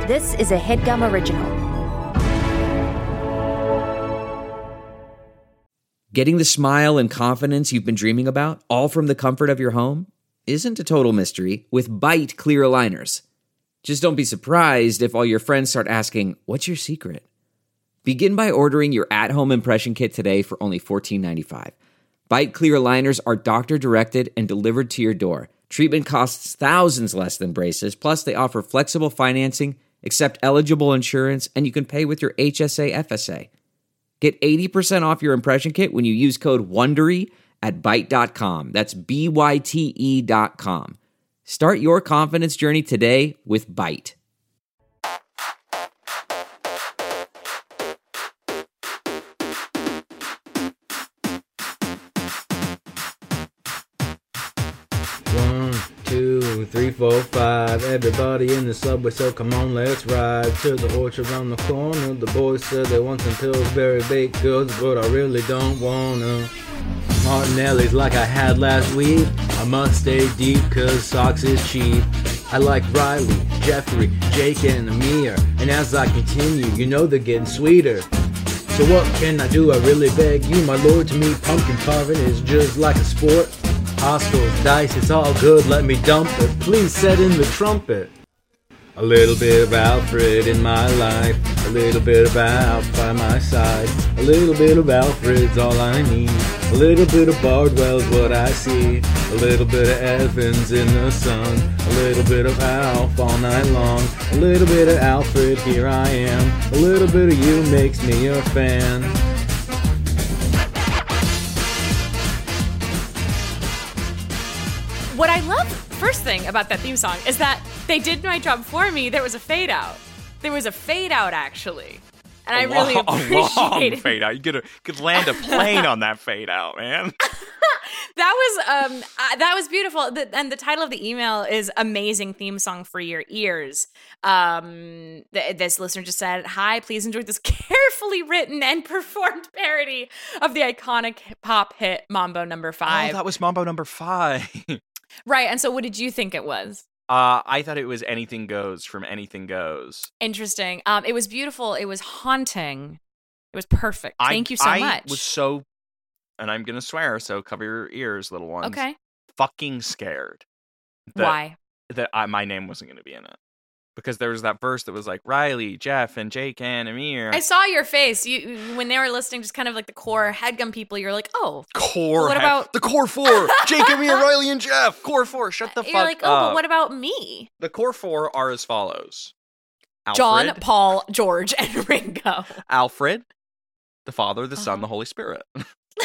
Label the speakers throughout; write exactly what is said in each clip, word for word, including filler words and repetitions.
Speaker 1: This is a HeadGum original.
Speaker 2: Getting the smile and confidence you've been dreaming about, all from the comfort of your home, isn't a total mystery with Byte clear aligners. Just don't be surprised if all your friends start asking, "What's your secret?" Begin by ordering your at-home impression kit today for only fourteen ninety-five. Byte clear aligners are doctor-directed and delivered to your door. Treatment costs thousands less than braces, plus they offer flexible financing, accept eligible insurance, and you can pay with your H S A F S A. Get eighty percent off your impression kit when you use code WONDERY at byte dot com. That's B Y T E dot com. Start your confidence journey today with Byte.
Speaker 3: One, two, three, four, five. Everybody in the subway, so come on, let's ride to the orchard around the corner. The boys said they want some Pillsbury baked goods, but I really don't wanna. Martinelli's like I had last week. I must stay deep, cause socks is cheap. I like Riley, Jeffrey, Jake, and Amir. And as I continue, you know they're getting sweeter. So what can I do? I really beg you, my lord. To me, pumpkin carving is just like a sport. Hostiles, dice, it's all good, let me dump it. Please set in the trumpet. A little bit of Alfred in my life, a little bit of Alf by my side. A little bit of Alfred's all I need. A little bit of Bardwell's what I see. A little bit of Evans in the sun. A little bit of Alf all night long. A little bit of Alfred, here I am. A little bit of you makes me a fan.
Speaker 4: What I love, first thing about that theme song, is that they did my job for me. There was a fade out. There was a fade out, actually. And I really
Speaker 5: long,
Speaker 4: appreciate
Speaker 5: a long
Speaker 4: it.
Speaker 5: fade out. You could could land a plane on that fade out, man.
Speaker 4: That was um uh, that was beautiful. The, and the title of the email is "Amazing Theme Song for Your Ears." Um, th- this listener just said, "Hi, please enjoy this carefully written and performed parody of the iconic pop hit Mambo Number Five."
Speaker 5: Oh, that was Mambo Number Five.
Speaker 4: Right. And so, what did you think it was?
Speaker 5: Uh, I thought it was Anything Goes from Anything Goes.
Speaker 4: Interesting. Um, it was beautiful. It was haunting. It was perfect. Thank
Speaker 5: I,
Speaker 4: you so
Speaker 5: I
Speaker 4: much.
Speaker 5: I was so, and I'm gonna swear, so cover your ears, little ones.
Speaker 4: Okay.
Speaker 5: Fucking scared. That,
Speaker 4: Why?
Speaker 5: That I, my name wasn't gonna be in it. Because there was that verse that was like Riley, Jeff, and Jake, and Amir.
Speaker 4: I saw your face. You when they were listening, just kind of like the core HeadGum people. You're like, oh,
Speaker 5: Core.
Speaker 4: what
Speaker 5: head-
Speaker 4: about
Speaker 5: the core four? Jake, Amir, Riley, and Jeff. Core four. Shut the
Speaker 4: You're
Speaker 5: fuck
Speaker 4: like, oh,
Speaker 5: up.
Speaker 4: but what about me?
Speaker 5: The core four are as follows:
Speaker 4: John,
Speaker 5: Alfred,
Speaker 4: Paul, George, and Ringo.
Speaker 5: Alfred, the Father, the Son,
Speaker 4: Uh-huh.
Speaker 5: the Holy Spirit.
Speaker 4: the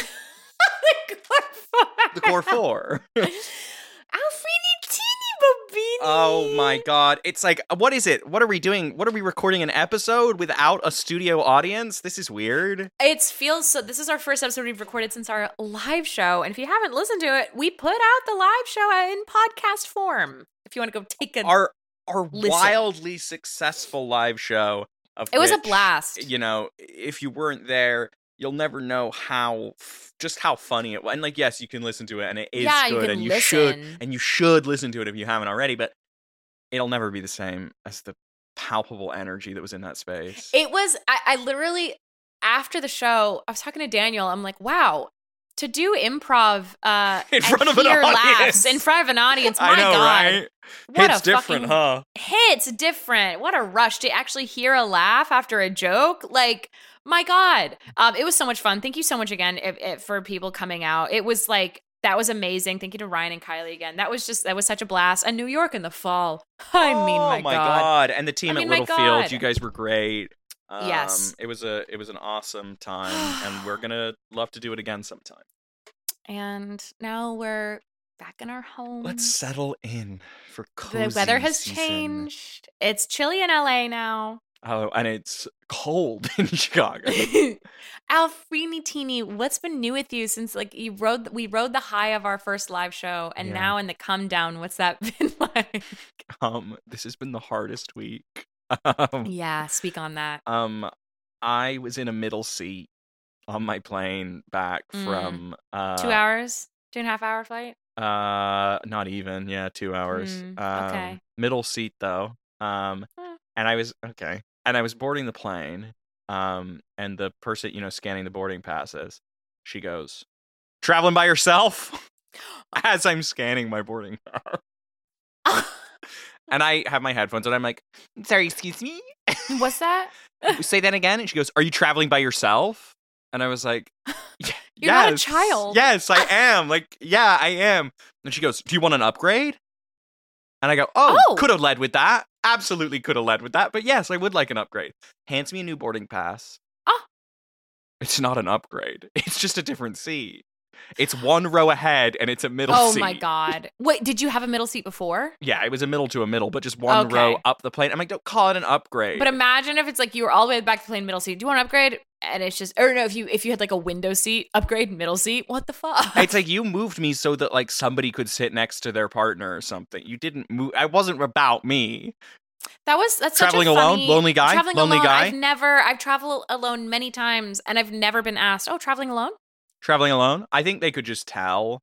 Speaker 4: core four.
Speaker 5: The core four.
Speaker 4: Alfrini teeny bobini.
Speaker 5: Oh my god. It's like, what is it? What are we doing? What are we recording an episode without a studio audience? This is weird.
Speaker 4: It feels so. This is our first episode we've recorded since our live show. And if you haven't listened to it, we put out the live show in podcast form. If you want to go take a
Speaker 5: Our our
Speaker 4: listen.
Speaker 5: wildly successful live show of
Speaker 4: It was a
Speaker 5: which,
Speaker 4: blast.
Speaker 5: You know, if you weren't there, you'll never know how just how funny it was. And like, yes, you can listen to it, and it is
Speaker 4: Yeah, you
Speaker 5: good,
Speaker 4: can
Speaker 5: and you
Speaker 4: listen.
Speaker 5: should, and you should listen to it if you haven't already. But it'll never be the same as the palpable energy that was in that space.
Speaker 4: It was, I, I literally, after the show, I was talking to Daniel. I'm like, wow, to do improv uh,
Speaker 5: In
Speaker 4: and
Speaker 5: front of an
Speaker 4: hear
Speaker 5: audience.
Speaker 4: laughs in front of an audience, my
Speaker 5: I know,
Speaker 4: God.
Speaker 5: right?
Speaker 4: What
Speaker 5: It's
Speaker 4: a
Speaker 5: different,
Speaker 4: fucking
Speaker 5: huh?
Speaker 4: Hits different. What a rush to actually hear a laugh after a joke. Like, my God. Um, it was so much fun. Thank you so much again if, if, for people coming out. It was like, that was amazing. Thank you to Ryan and Kylie again. That was just, that was such a blast. And New York in the fall. I mean,
Speaker 5: oh
Speaker 4: my,
Speaker 5: my
Speaker 4: God.
Speaker 5: god. And the team
Speaker 4: I mean,
Speaker 5: at
Speaker 4: my
Speaker 5: Littlefield,
Speaker 4: God.
Speaker 5: you guys were great. Um,
Speaker 4: Yes.
Speaker 5: It was a it was an awesome time, and we're gonna love to do it again sometime.
Speaker 4: And now we're back in our home.
Speaker 5: Let's settle in for cozy
Speaker 4: The weather has
Speaker 5: season.
Speaker 4: changed. It's chilly in L A now.
Speaker 5: Oh, and it's cold in Chicago.
Speaker 4: Alfrini Teeny, what's been new with you since like you rode we rode the high of our first live show, and
Speaker 5: Yeah.
Speaker 4: now in the come down, what's that been like?
Speaker 5: Um, this has been the hardest week. Um,
Speaker 4: Yeah, speak on that.
Speaker 5: um, I was in a middle seat on my plane back
Speaker 4: Mm.
Speaker 5: from uh,
Speaker 4: Two hours, two and a half hour flight.
Speaker 5: Uh, not even. Yeah, two hours.
Speaker 4: Mm,
Speaker 5: um,
Speaker 4: okay.
Speaker 5: Middle seat though. Um,
Speaker 4: Huh.
Speaker 5: And I was okay. And I was boarding the plane. Um, and the person, you know, scanning the boarding passes, she goes, "Traveling by yourself?" As I'm scanning my boarding pass. And I have my headphones and I'm like, "Sorry, excuse me?"
Speaker 4: What's that?
Speaker 5: Say that again. And she goes, "Are you traveling by yourself?" And I was like, "Yeah,
Speaker 4: You're not a
Speaker 5: yes,
Speaker 4: child."
Speaker 5: Yes, I am. Like, yeah, I am. And she goes, "Do you want an upgrade?" And I go, "Oh,
Speaker 4: Oh.
Speaker 5: could have led with that. Absolutely could have led with that. But yes, I would like an upgrade." Hands me a new boarding pass.
Speaker 4: Ah.
Speaker 5: It's not an upgrade. It's just a different seat. It's one row ahead and it's a middle
Speaker 4: Oh
Speaker 5: seat.
Speaker 4: my God. Wait, did you have a middle seat before?
Speaker 5: Yeah, it was a middle to a middle, but just one
Speaker 4: Okay.
Speaker 5: row up the plane. I'm like, don't call it an upgrade.
Speaker 4: But imagine if it's like you were all the way back to the plane middle seat. Do you want an upgrade? And it's just, or no, if you if you had like a window seat, upgrade middle seat. What the fuck?
Speaker 5: It's like you moved me so that like somebody could sit next to their partner or something. You didn't move. I wasn't about me.
Speaker 4: That was that's
Speaker 5: Traveling
Speaker 4: such a
Speaker 5: alone?
Speaker 4: funny,
Speaker 5: Lonely guy?
Speaker 4: Traveling
Speaker 5: Lonely
Speaker 4: alone.
Speaker 5: guy?
Speaker 4: I've never. I've traveled alone many times, and I've never been asked. Oh, traveling alone?
Speaker 5: Traveling alone? I think they could just tell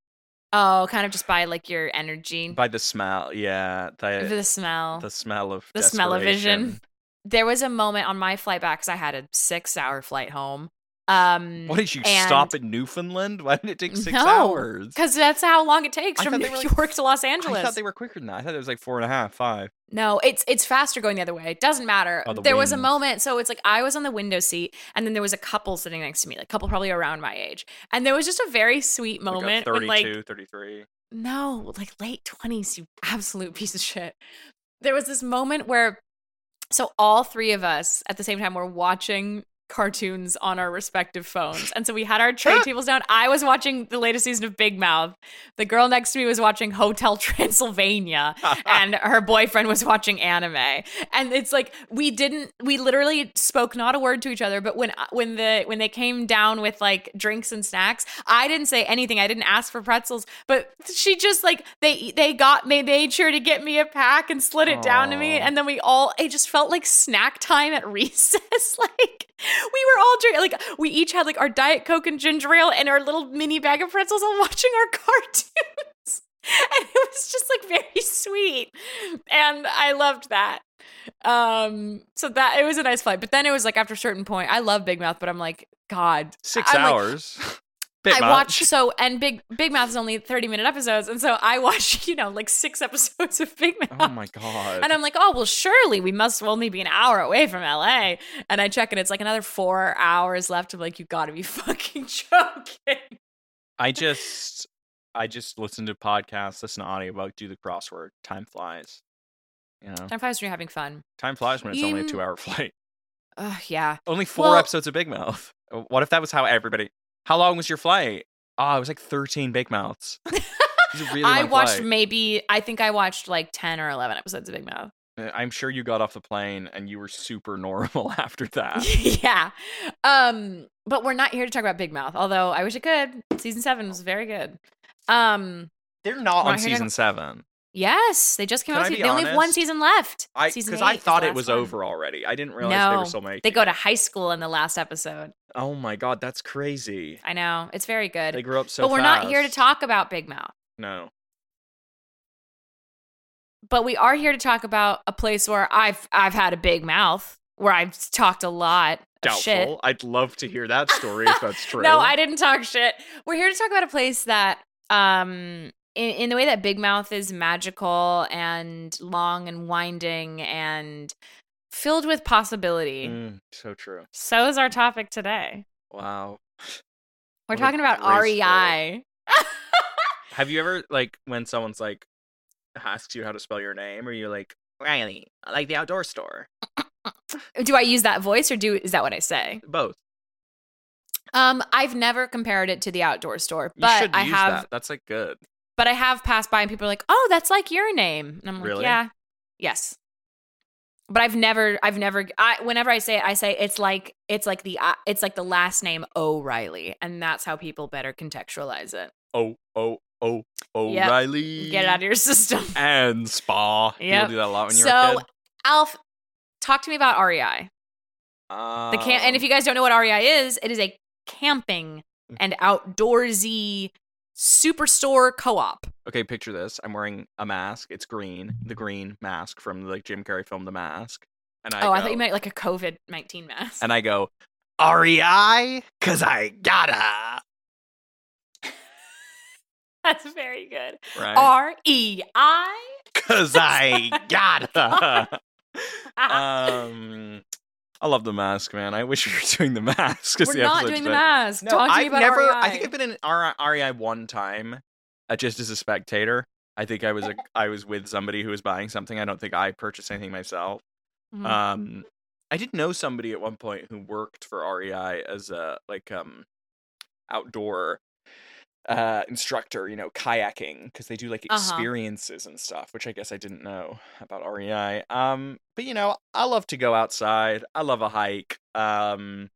Speaker 4: Oh, kind of just by like your energy,
Speaker 5: by the smell. Yeah, the
Speaker 4: the smell,
Speaker 5: the smell of
Speaker 4: the smell-o-vision.
Speaker 5: desperation.
Speaker 4: There was a moment on my flight back because I had a six-hour flight home. Um,
Speaker 5: What did you
Speaker 4: and-
Speaker 5: stop in Newfoundland? Why did it take six
Speaker 4: no,
Speaker 5: hours?
Speaker 4: because that's how long it takes
Speaker 5: I
Speaker 4: from
Speaker 5: thought
Speaker 4: New
Speaker 5: they were
Speaker 4: York
Speaker 5: like-
Speaker 4: to Los Angeles.
Speaker 5: I thought they were quicker than that. I thought it was like four and a half, five.
Speaker 4: No, it's it's faster going the other way. It doesn't matter.
Speaker 5: Oh, the
Speaker 4: there was a
Speaker 5: winds.
Speaker 4: moment, so it's like I was on the window seat, and then there was a couple sitting next to me, like a couple probably around my age, and there was just a very sweet
Speaker 5: Like a
Speaker 4: moment when like
Speaker 5: thirty-two, thirty-three.
Speaker 4: no, like late twenties, you absolute piece of shit. There was this moment where, so all three of us at the same time were watching cartoons on our respective phones. And so we had our tray tables down. I was watching the latest season of Big Mouth. The girl next to me was watching Hotel Transylvania and her boyfriend was watching anime. And it's like we didn't we literally spoke not a word to each other, but when when the when they came down with like drinks and snacks, I didn't say anything. I didn't ask for pretzels, but she just like they they got they made sure to get me a pack and slid it down to me,
Speaker 5: Aw.
Speaker 4: and then we all it just felt like snack time at recess. Like we were all drinking, like we each had like our Diet Coke and ginger ale and our little mini bag of pretzels and watching our cartoons. And it was just like very sweet. And I loved that. Um, so that it was a nice flight. But then it was like after a certain point, I love Big Mouth, but I'm like, God.
Speaker 5: Six
Speaker 4: I'm like,
Speaker 5: hours. Bit
Speaker 4: I
Speaker 5: much.
Speaker 4: watched so and Big Big Mouth is only thirty minute episodes, and so I watched, you know, like six episodes of Big Mouth.
Speaker 5: Oh my god.
Speaker 4: And I'm like, oh, well, surely we must only be an hour away from L A. And I check and it's like another four hours left. I'm like, you gotta be fucking joking.
Speaker 5: I just I just listen to podcasts, listen to audio, do the crossword. Time flies. You know,
Speaker 4: Time flies when you're having fun.
Speaker 5: time flies when it's only a
Speaker 4: You-
Speaker 5: two-hour flight.
Speaker 4: Ugh, yeah.
Speaker 5: Only four
Speaker 4: Well-
Speaker 5: episodes of Big Mouth. What if that was how everybody? How long was your flight? Oh, it was like thirteen Big Mouths. It was a really
Speaker 4: I
Speaker 5: long
Speaker 4: watched
Speaker 5: flight.
Speaker 4: maybe, I think I watched like ten or eleven episodes of Big Mouth.
Speaker 5: Uh, I'm sure you got off the plane and you were super normal after that.
Speaker 4: Yeah. Um, but we're not here to talk about Big Mouth, although I wish it could. Season seven was very good. Um,
Speaker 5: They're not
Speaker 4: We're
Speaker 5: on
Speaker 4: not here to-
Speaker 5: season seven.
Speaker 4: yes, they just came
Speaker 5: Can
Speaker 4: out.
Speaker 5: I
Speaker 4: with
Speaker 5: be
Speaker 4: They only have one
Speaker 5: honest?
Speaker 4: season left.
Speaker 5: I
Speaker 4: Season
Speaker 5: because I
Speaker 4: eight is
Speaker 5: thought
Speaker 4: the
Speaker 5: it
Speaker 4: last
Speaker 5: was
Speaker 4: one.
Speaker 5: over already. I didn't realize they
Speaker 4: No,
Speaker 5: were still making.
Speaker 4: they go
Speaker 5: it.
Speaker 4: to high school in the last episode.
Speaker 5: Oh my god, that's crazy.
Speaker 4: I know. It's very good.
Speaker 5: They grew up so
Speaker 4: but we're not here to
Speaker 5: fast.
Speaker 4: talk about Big Mouth.
Speaker 5: No.
Speaker 4: But we are here to talk about a place where I've I've had a big mouth, where I've talked a lot of
Speaker 5: Doubtful.
Speaker 4: shit.
Speaker 5: I'd love to hear that story if that's true.
Speaker 4: No, I didn't talk shit. We're here to talk about a place that, um, in, in the way that Big Mouth is magical and long and winding and filled with possibility.
Speaker 5: Mm, so true.
Speaker 4: So is our topic today.
Speaker 5: Wow.
Speaker 4: We're
Speaker 5: What a
Speaker 4: talking about
Speaker 5: graceful-
Speaker 4: R E I.
Speaker 5: Have you ever like when someone's like asks you how to spell your name, or you're like Riley, like the outdoor store?
Speaker 4: Do I use that voice or do is that what I say?
Speaker 5: Both.
Speaker 4: Um, I've never compared it to the outdoor store,
Speaker 5: You
Speaker 4: but
Speaker 5: should
Speaker 4: I
Speaker 5: use
Speaker 4: have.
Speaker 5: that. That's like good.
Speaker 4: But I have passed by and people are like, "Oh, that's like your name," and I'm like,
Speaker 5: Really?
Speaker 4: "Yeah, yes." But I've never, I've never. I whenever I say it, I say it's like it's like the uh, it's like the last name O'Reilly, and that's how people better contextualize it.
Speaker 5: Oh, oh, oh,
Speaker 4: Yep.
Speaker 5: O'Reilly.
Speaker 4: Get it out of your system.
Speaker 5: And spa.
Speaker 4: Yep.
Speaker 5: People do that a lot when you're
Speaker 4: So,
Speaker 5: a kid.
Speaker 4: Alf, talk to me about R E I. The camp, and if you guys don't know what R E I is, it is a camping and outdoorsy Superstore co-op.
Speaker 5: Okay, picture this. I'm wearing a mask. It's green. The green mask from the like Jim Carrey film The Mask. And I
Speaker 4: oh,
Speaker 5: go,
Speaker 4: I thought you meant like a COVID nineteen mask.
Speaker 5: And I go, R E I? Cause I gotta.
Speaker 4: That's very good.
Speaker 5: Right?
Speaker 4: R E I?
Speaker 5: Cause I gotta. um, I love The Mask, man. I wish we were doing The Mask.
Speaker 4: We're not doing The Mask.
Speaker 5: No,
Speaker 4: Talk to me
Speaker 5: I've
Speaker 4: about
Speaker 5: never.
Speaker 4: R E I.
Speaker 5: I think I've been in R- REI one time, uh, just as a spectator. I think I was a, I was with somebody who was buying something. I don't think I purchased anything myself.
Speaker 4: Mhm.
Speaker 5: Um, I did know somebody at one point who worked for R E I as a like um outdoor uh instructor, you know, kayaking, because they do like
Speaker 4: Uh-huh.
Speaker 5: experiences and stuff, which I guess I didn't know about R E I. Um, but you know, I love to go outside. I love a hike. Um,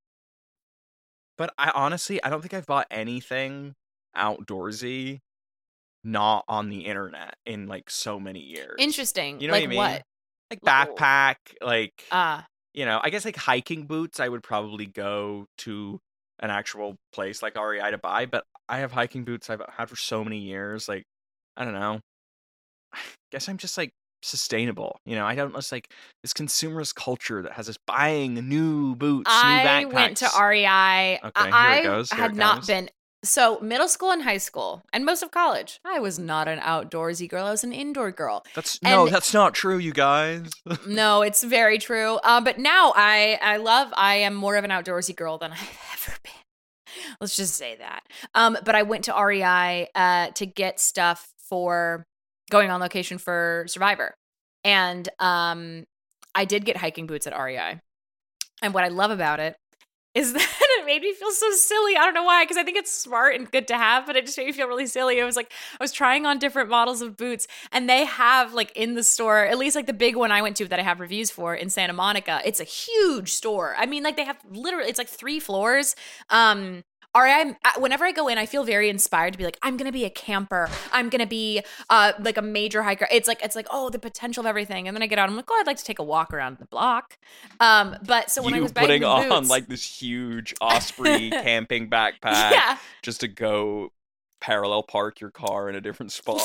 Speaker 5: but I honestly, I don't think I've bought anything outdoorsy not on the internet in like so many years.
Speaker 4: Interesting.
Speaker 5: You know
Speaker 4: like
Speaker 5: what I mean?
Speaker 4: what?
Speaker 5: Like
Speaker 4: Like-
Speaker 5: backpack, like
Speaker 4: Ah.
Speaker 5: you know, I guess like hiking boots, I would probably go to an actual place like R E I to buy, but I have hiking boots I've had for so many years. Like, I don't know. I guess I'm just like sustainable. You know, I don't just like this consumerist culture that has us buying new boots,
Speaker 4: I
Speaker 5: new backpacks.
Speaker 4: went to R E I.
Speaker 5: Okay,
Speaker 4: I
Speaker 5: here it
Speaker 4: I
Speaker 5: goes, here
Speaker 4: had
Speaker 5: it
Speaker 4: not
Speaker 5: comes.
Speaker 4: been. So middle school and high school and most of college, I was not an outdoorsy girl. I was an indoor girl.
Speaker 5: That's no,
Speaker 4: And-
Speaker 5: that's not true, you guys.
Speaker 4: No, it's very true. Um, but now I I love. I am more of an outdoorsy girl than I've ever been. Let's just say that. Um, but I went to R E I uh, to get stuff for going on location for Survivor, and um, I did get hiking boots at R E I. And what I love about it is that it made me feel so silly. I don't know why, because I think it's smart and good to have, but it just made me feel really silly. It was like I was trying on different models of boots, and they have like in the store, at least like the big one I went to that I have reviews for in Santa Monica. It's a huge store. I mean, like they have literally, it's like three floors. Um, R E I, whenever I go in, I feel very inspired to be like, I'm gonna be a camper. I'm gonna be uh like a major hiker. It's like it's like oh, the potential of everything. And then I get out, I'm like, oh, I'd like to take a walk around the block. Um, but so when I
Speaker 5: You
Speaker 4: was buying
Speaker 5: putting
Speaker 4: the
Speaker 5: on
Speaker 4: boots,
Speaker 5: like this huge Osprey camping backpack
Speaker 4: yeah.
Speaker 5: just to go parallel park your car in a different spot.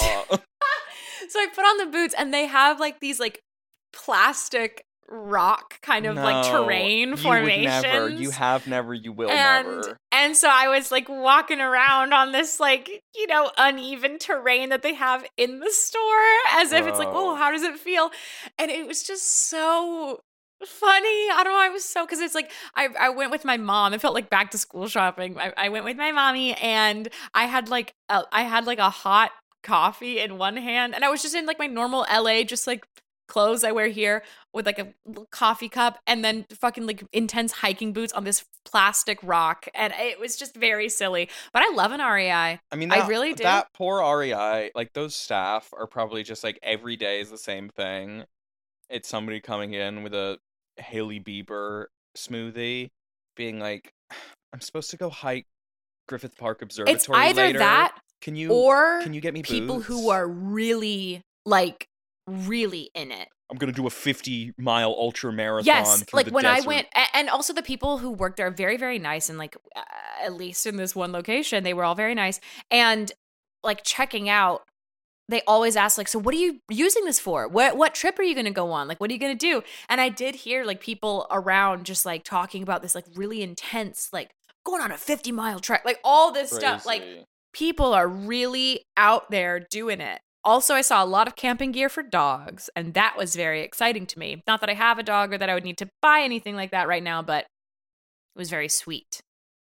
Speaker 4: So I put on the boots, and they have like these like plastic rock kind of like
Speaker 5: No,
Speaker 4: terrain
Speaker 5: you
Speaker 4: formations.
Speaker 5: would never. You have never. You will
Speaker 4: and
Speaker 5: never.
Speaker 4: and so I was like walking around on this like, you know, uneven terrain that they have in the store, as if it's like,
Speaker 5: Whoa.
Speaker 4: oh, how does it feel? And it was just so funny. I don't know. I was so, because it's like I, I went with my mom. It felt like back to school shopping. I, I went with my mommy, and I had like a, I had like a hot coffee in one hand, and I was just in like my normal L A, just like clothes I wear here, with like a little coffee cup, and then fucking like intense hiking boots on this plastic rock, and it was just very silly. But I love an R E I.
Speaker 5: I mean,
Speaker 4: I
Speaker 5: that,
Speaker 4: really do.
Speaker 5: That poor R E I, like those staff are probably just like every day is the same thing. It's somebody coming in with a Hailey Bieber smoothie, being like, "I'm supposed to go hike Griffith Park Observatory
Speaker 4: It's either
Speaker 5: later.
Speaker 4: that
Speaker 5: Can you
Speaker 4: or
Speaker 5: can you get me
Speaker 4: people
Speaker 5: boots?
Speaker 4: who are really like really in it.
Speaker 5: I'm gonna do a fifty mile ultra marathon.
Speaker 4: Yes,
Speaker 5: through
Speaker 4: like
Speaker 5: the
Speaker 4: when I
Speaker 5: desert."
Speaker 4: went, a- and also the people who worked there are very, very nice, and like uh, at least in this one location, they were all very nice. And like checking out, they always ask like, "So what are you using this for? What what trip are you going to go on? Like, what are you going to do?" And I did hear like people around just like talking about this like really intense, like going on a fifty mile trek, like all this stuff. Like
Speaker 5: Crazy.
Speaker 4: people are really out there doing it. Also, I saw a lot of camping gear for dogs, and that was very exciting to me. Not that I have a dog or that I would need to buy anything like that right now, but it was very sweet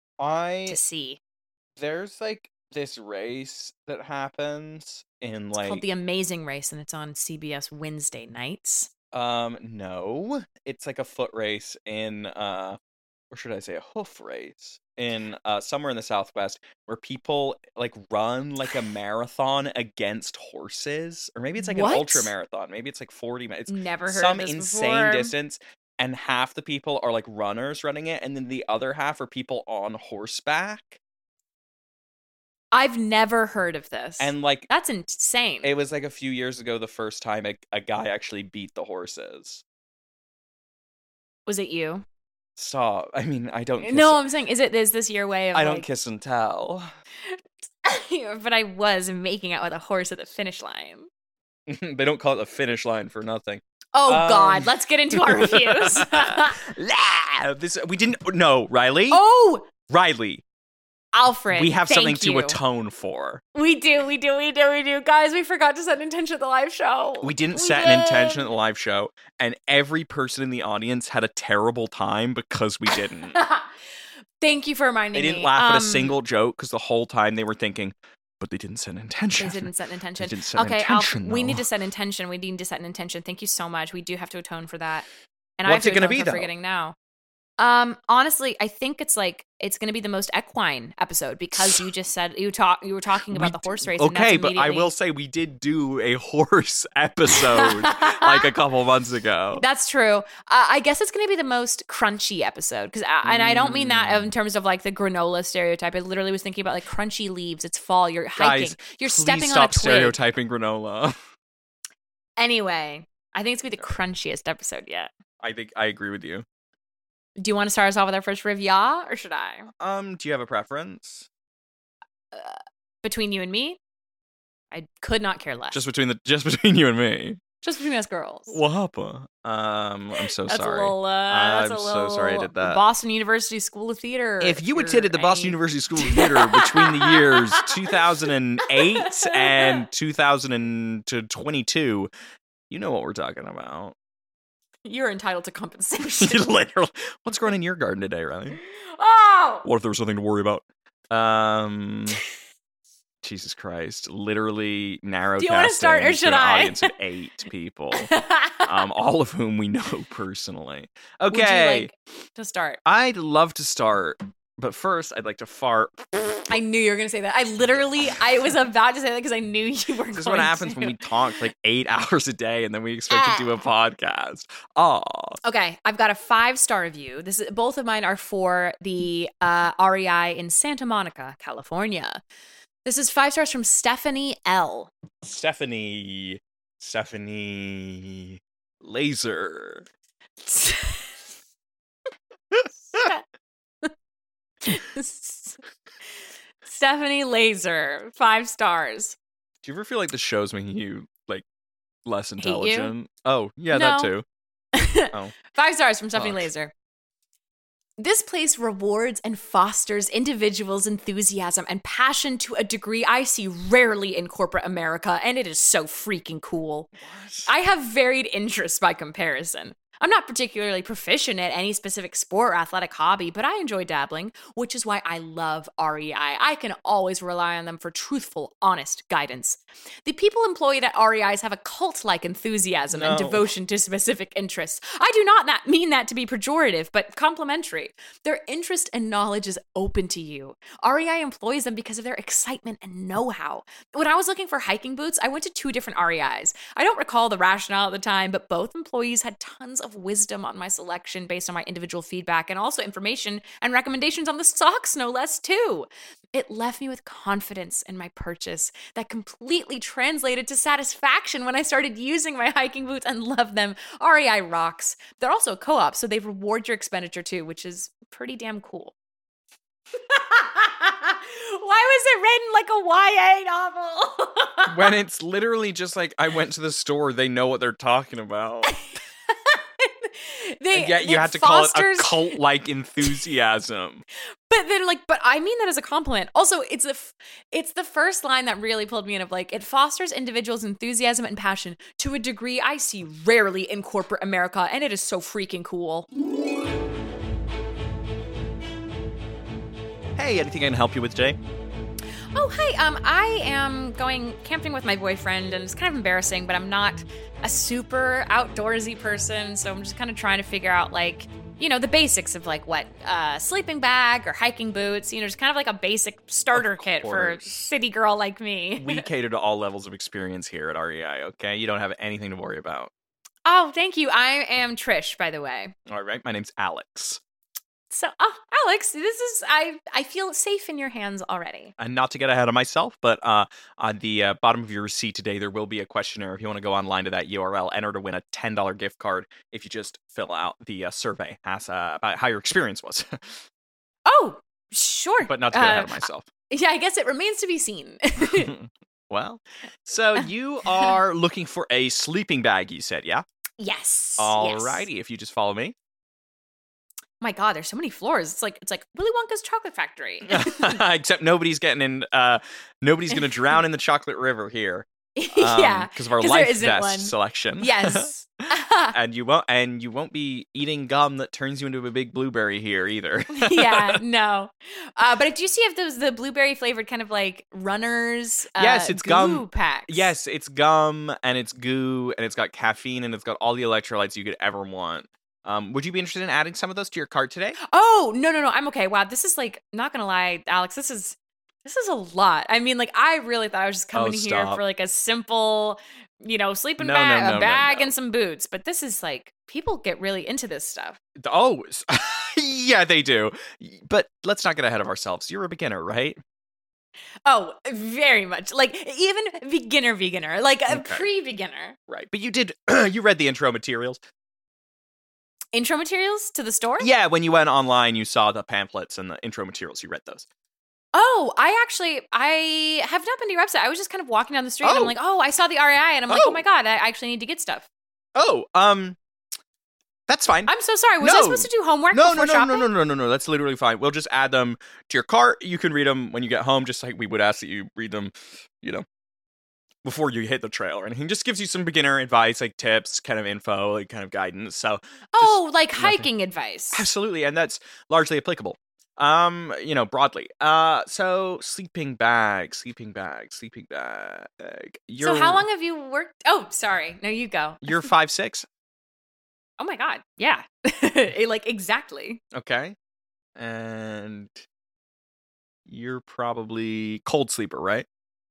Speaker 5: I
Speaker 4: to see.
Speaker 5: there's like this race that happens in
Speaker 4: It's
Speaker 5: like
Speaker 4: called The Amazing Race, and it's on C B S Wednesday nights.
Speaker 5: um no, it's like a foot race in uh or should I say a hoof race in uh somewhere in the Southwest, where people like run like a marathon against horses, or maybe it's like
Speaker 4: What?
Speaker 5: an ultra marathon, maybe it's like forty minutes.
Speaker 4: Never heard
Speaker 5: Some
Speaker 4: of this
Speaker 5: insane
Speaker 4: before.
Speaker 5: distance, and half the people are like runners running it, and then the other half are people on horseback.
Speaker 4: I've never heard of this.
Speaker 5: And like
Speaker 4: that's insane.
Speaker 5: it was like a few years ago the first time a, a guy actually beat the horses.
Speaker 4: Was it you?
Speaker 5: Stop. I mean, I don't kiss
Speaker 4: No, I'm saying, is it is this your way of
Speaker 5: I don't
Speaker 4: like,
Speaker 5: kiss and tell.
Speaker 4: But I was making out with a horse at the finish line.
Speaker 5: They don't call it the finish line for nothing.
Speaker 4: Oh,
Speaker 5: Um,
Speaker 4: God. Let's get into our reviews.
Speaker 5: La- this we didn't. No, Riley.
Speaker 4: Oh,
Speaker 5: Riley.
Speaker 4: Alfred.
Speaker 5: We have
Speaker 4: thank
Speaker 5: something to
Speaker 4: you.
Speaker 5: atone for.
Speaker 4: We do, we do, we do, we do. Guys, we forgot to set an intention at the live show.
Speaker 5: We didn't
Speaker 4: We
Speaker 5: set an
Speaker 4: did.
Speaker 5: intention at the live show, and every person in the audience had a terrible time because we didn't.
Speaker 4: Thank you for reminding
Speaker 5: They
Speaker 4: me.
Speaker 5: didn't laugh at a
Speaker 4: Um,
Speaker 5: single joke because the whole time they were thinking, but they didn't set an intention.
Speaker 4: They didn't set an intention.
Speaker 5: They didn't set an
Speaker 4: okay, Alf,
Speaker 5: intention,
Speaker 4: we
Speaker 5: though.
Speaker 4: need to set intention. We need to set an intention. Thank you so much. We do have to atone for that. And
Speaker 5: What's
Speaker 4: I
Speaker 5: it
Speaker 4: have to
Speaker 5: gonna
Speaker 4: atone
Speaker 5: be,
Speaker 4: for
Speaker 5: though?
Speaker 4: forgetting now. Um, honestly, I think it's like it's going to be the most equine episode because you just said you talk you were talking about
Speaker 5: We
Speaker 4: the
Speaker 5: d-
Speaker 4: horse race. and
Speaker 5: Okay,
Speaker 4: that's
Speaker 5: but I will
Speaker 4: immediately-
Speaker 5: say we did do a horse episode like a couple months ago.
Speaker 4: That's true. Uh, I guess it's going to be the most crunchy episode because, and I don't mean that
Speaker 5: Mm.
Speaker 4: in terms of like the granola stereotype. I literally was thinking about like crunchy leaves. It's fall. You're hiking.
Speaker 5: Guys,
Speaker 4: You're
Speaker 5: Please
Speaker 4: stepping
Speaker 5: stop
Speaker 4: on a twig.
Speaker 5: stereotyping granola.
Speaker 4: Anyway, I think it's going to be the crunchiest episode yet.
Speaker 5: I think I agree with you.
Speaker 4: Do you want to start us off with our first review, or should I?
Speaker 5: Um, do you have a preference?
Speaker 4: Between you and me, I could not care less.
Speaker 5: Just between the just between you and me.
Speaker 4: Just between us girls.
Speaker 5: What happened? Um, I'm so
Speaker 4: That's
Speaker 5: sorry.
Speaker 4: a little. Uh, that's
Speaker 5: I'm
Speaker 4: a
Speaker 5: so
Speaker 4: little
Speaker 5: sorry I did that.
Speaker 4: Boston University School of Theater.
Speaker 5: If you
Speaker 4: you're
Speaker 5: attended the Boston
Speaker 4: any-
Speaker 5: University School of Theater between the years two thousand eight and two thousand twenty-two, you know what we're talking about.
Speaker 4: you're entitled to compensation.
Speaker 5: Literally. What's growing in your garden today, Riley?
Speaker 4: Oh,
Speaker 5: What if there was something to worry about? Um, Jesus Christ. Literally narrow
Speaker 4: Do you wanna start or
Speaker 5: casting to
Speaker 4: should
Speaker 5: an
Speaker 4: I?
Speaker 5: audience of eight people, um, all of whom we know personally.
Speaker 4: Would you
Speaker 5: Okay.
Speaker 4: like to start?
Speaker 5: I'd love to start, but first I'd like to fart.
Speaker 4: I knew you were going to say that. I literally, I was about to say that because I knew you were.
Speaker 5: This is
Speaker 4: going
Speaker 5: what happens
Speaker 4: to.
Speaker 5: when we talk like eight hours a day and then we expect to do a podcast. Aw.
Speaker 4: Okay, I've got a five star review. This is both of mine are for the uh, R E I in Santa Monica, California. This is five stars from Stephanie L.
Speaker 5: Stephanie. Stephanie. Laser.
Speaker 4: Stephanie Laser, five stars.
Speaker 5: Do you ever feel like the show's making you like less
Speaker 4: you?
Speaker 5: intelligent? Oh, yeah, that
Speaker 4: No.
Speaker 5: too. Oh.
Speaker 4: Five stars from Stephanie
Speaker 5: Fuck.
Speaker 4: Laser. This place rewards and fosters individuals' enthusiasm and passion to a degree I see rarely in corporate America, and it is so freaking cool. I have varied interests by comparison. I'm not particularly proficient at any specific sport or athletic hobby, but I enjoy dabbling, which is why I love R E I. I can always rely on them for truthful, honest guidance. The people employed at R E Is have a cult-like enthusiasm and
Speaker 5: No.
Speaker 4: devotion to specific interests. I do not that mean that to be pejorative, but complimentary. Their interest and knowledge is open to you. R E I employs them because of their excitement and know-how. When I was looking for hiking boots, I went to two different R E Is. I don't recall the rationale at the time, but both employees had tons of wisdom on my selection based on my individual feedback and also information and recommendations on the socks, no less, too. It left me with confidence in my purchase that completely translated to satisfaction when I started using my hiking boots and loved them. R E I rocks. They're also co-op, so they reward your expenditure too, which is pretty damn cool. Why was it written like a Y A novel?
Speaker 5: When it's literally just like, I went to the store, they know what they're talking about.
Speaker 4: they,
Speaker 5: And yet you
Speaker 4: it
Speaker 5: have to call
Speaker 4: fosters-
Speaker 5: it a cult-like enthusiasm.
Speaker 4: But they're like, but I mean that as a compliment. Also, it's a, f- it's the first line that really pulled me in of like, it fosters individuals' enthusiasm and passion to a degree I see rarely in corporate America, and it is so freaking cool.
Speaker 5: Hey, anything I can help you with today?
Speaker 4: Oh, hi. Um, I am going camping with my boyfriend, and it's kind of embarrassing, but I'm not a super outdoorsy person, so I'm just kind of trying to figure out, like, you know, the basics of, like, what, uh, sleeping bag or hiking boots, you know, just kind of like a basic starter
Speaker 5: Of
Speaker 4: kit for a
Speaker 5: course.
Speaker 4: city girl like me.
Speaker 5: We cater to all levels of experience here at R E I, okay? You don't have anything to worry about.
Speaker 4: Oh, thank you. I am Trish, by the way.
Speaker 5: All right, my name's Alex.
Speaker 4: So, oh, Alex, this is, I, I feel safe in your hands already.
Speaker 5: And not to get ahead of myself, but uh, on the uh, bottom of your receipt today, there will be a questionnaire. If you want to go online to that U R L, enter to win a ten dollars gift card if you just fill out the uh, survey ask, uh, about how your experience was.
Speaker 4: Oh, sure.
Speaker 5: But not to get ahead of
Speaker 4: Uh,
Speaker 5: myself.
Speaker 4: Yeah, I guess it remains to be seen.
Speaker 5: Well, so you are looking for a sleeping bag, you said, yeah?
Speaker 4: Yes.
Speaker 5: Alrighty,
Speaker 4: Yes.
Speaker 5: if you just follow me.
Speaker 4: My God, there's so many floors. It's like it's like Willy Wonka's chocolate factory.
Speaker 5: Except nobody's getting in, uh, nobody's going to drown in the chocolate river here. Um,
Speaker 4: Yeah,
Speaker 5: because of our
Speaker 4: 'cause there
Speaker 5: life
Speaker 4: isn't
Speaker 5: vest
Speaker 4: one.
Speaker 5: selection.
Speaker 4: Yes.
Speaker 5: and you won't, and you won't be eating gum that turns you into a big blueberry here either.
Speaker 4: Yeah, no. Uh, but do you see if those the blueberry flavored kind of like runners? Uh,
Speaker 5: Yes, it's
Speaker 4: goo
Speaker 5: gum
Speaker 4: packs.
Speaker 5: Yes, it's gum and it's goo and it's got caffeine and it's got all the electrolytes you could ever want. Um, would you be interested in adding some of those to your cart today?
Speaker 4: Oh no no no! I'm okay. Wow, this is like not gonna lie, Alex. This is this is a lot. I mean, like I really thought I was just coming
Speaker 5: Oh,
Speaker 4: here
Speaker 5: stop.
Speaker 4: for like a simple, you know, sleeping
Speaker 5: No,
Speaker 4: bag,
Speaker 5: no, no,
Speaker 4: a
Speaker 5: no,
Speaker 4: bag,
Speaker 5: no.
Speaker 4: and some boots. But this is like people get really into this stuff.
Speaker 5: Oh, s- yeah, they do. But let's not get ahead of ourselves. You're a beginner, right?
Speaker 4: Oh, very much. Like even beginner, beginner, like a
Speaker 5: Okay.
Speaker 4: pre-beginner.
Speaker 5: Right. But you did, you read the intro materials.
Speaker 4: Intro materials to the store?
Speaker 5: Yeah, when you went online, you saw the pamphlets and the intro materials. You read those.
Speaker 4: Oh, I actually, I have not been to your website. I was just kind of walking down the street and
Speaker 5: Oh.
Speaker 4: I'm like, oh, I saw the R A I and I'm like,
Speaker 5: Oh.
Speaker 4: oh my God, I actually need to get stuff.
Speaker 5: Oh, um, that's fine.
Speaker 4: I'm so sorry. Was I
Speaker 5: No.
Speaker 4: supposed to do homework
Speaker 5: No,
Speaker 4: before
Speaker 5: no, no,
Speaker 4: shopping?
Speaker 5: no, no, no, no, no. That's literally fine. We'll just add them to your cart. You can read them when you get home, just like we would ask that you read them, you know, before you hit the trail or anything. Just gives you some beginner advice, like tips, kind of info, like kind of guidance. So,
Speaker 4: Oh, like
Speaker 5: nothing.
Speaker 4: hiking advice.
Speaker 5: absolutely, and that's largely applicable. Um, you know, broadly. Uh, so sleeping bag, sleeping bag, sleeping bag. You're,
Speaker 4: So how long have you worked? Oh, sorry. No, you go.
Speaker 5: You're five six,
Speaker 4: Oh my God. Yeah. Like exactly.
Speaker 5: okay, and you're probably cold sleeper, right?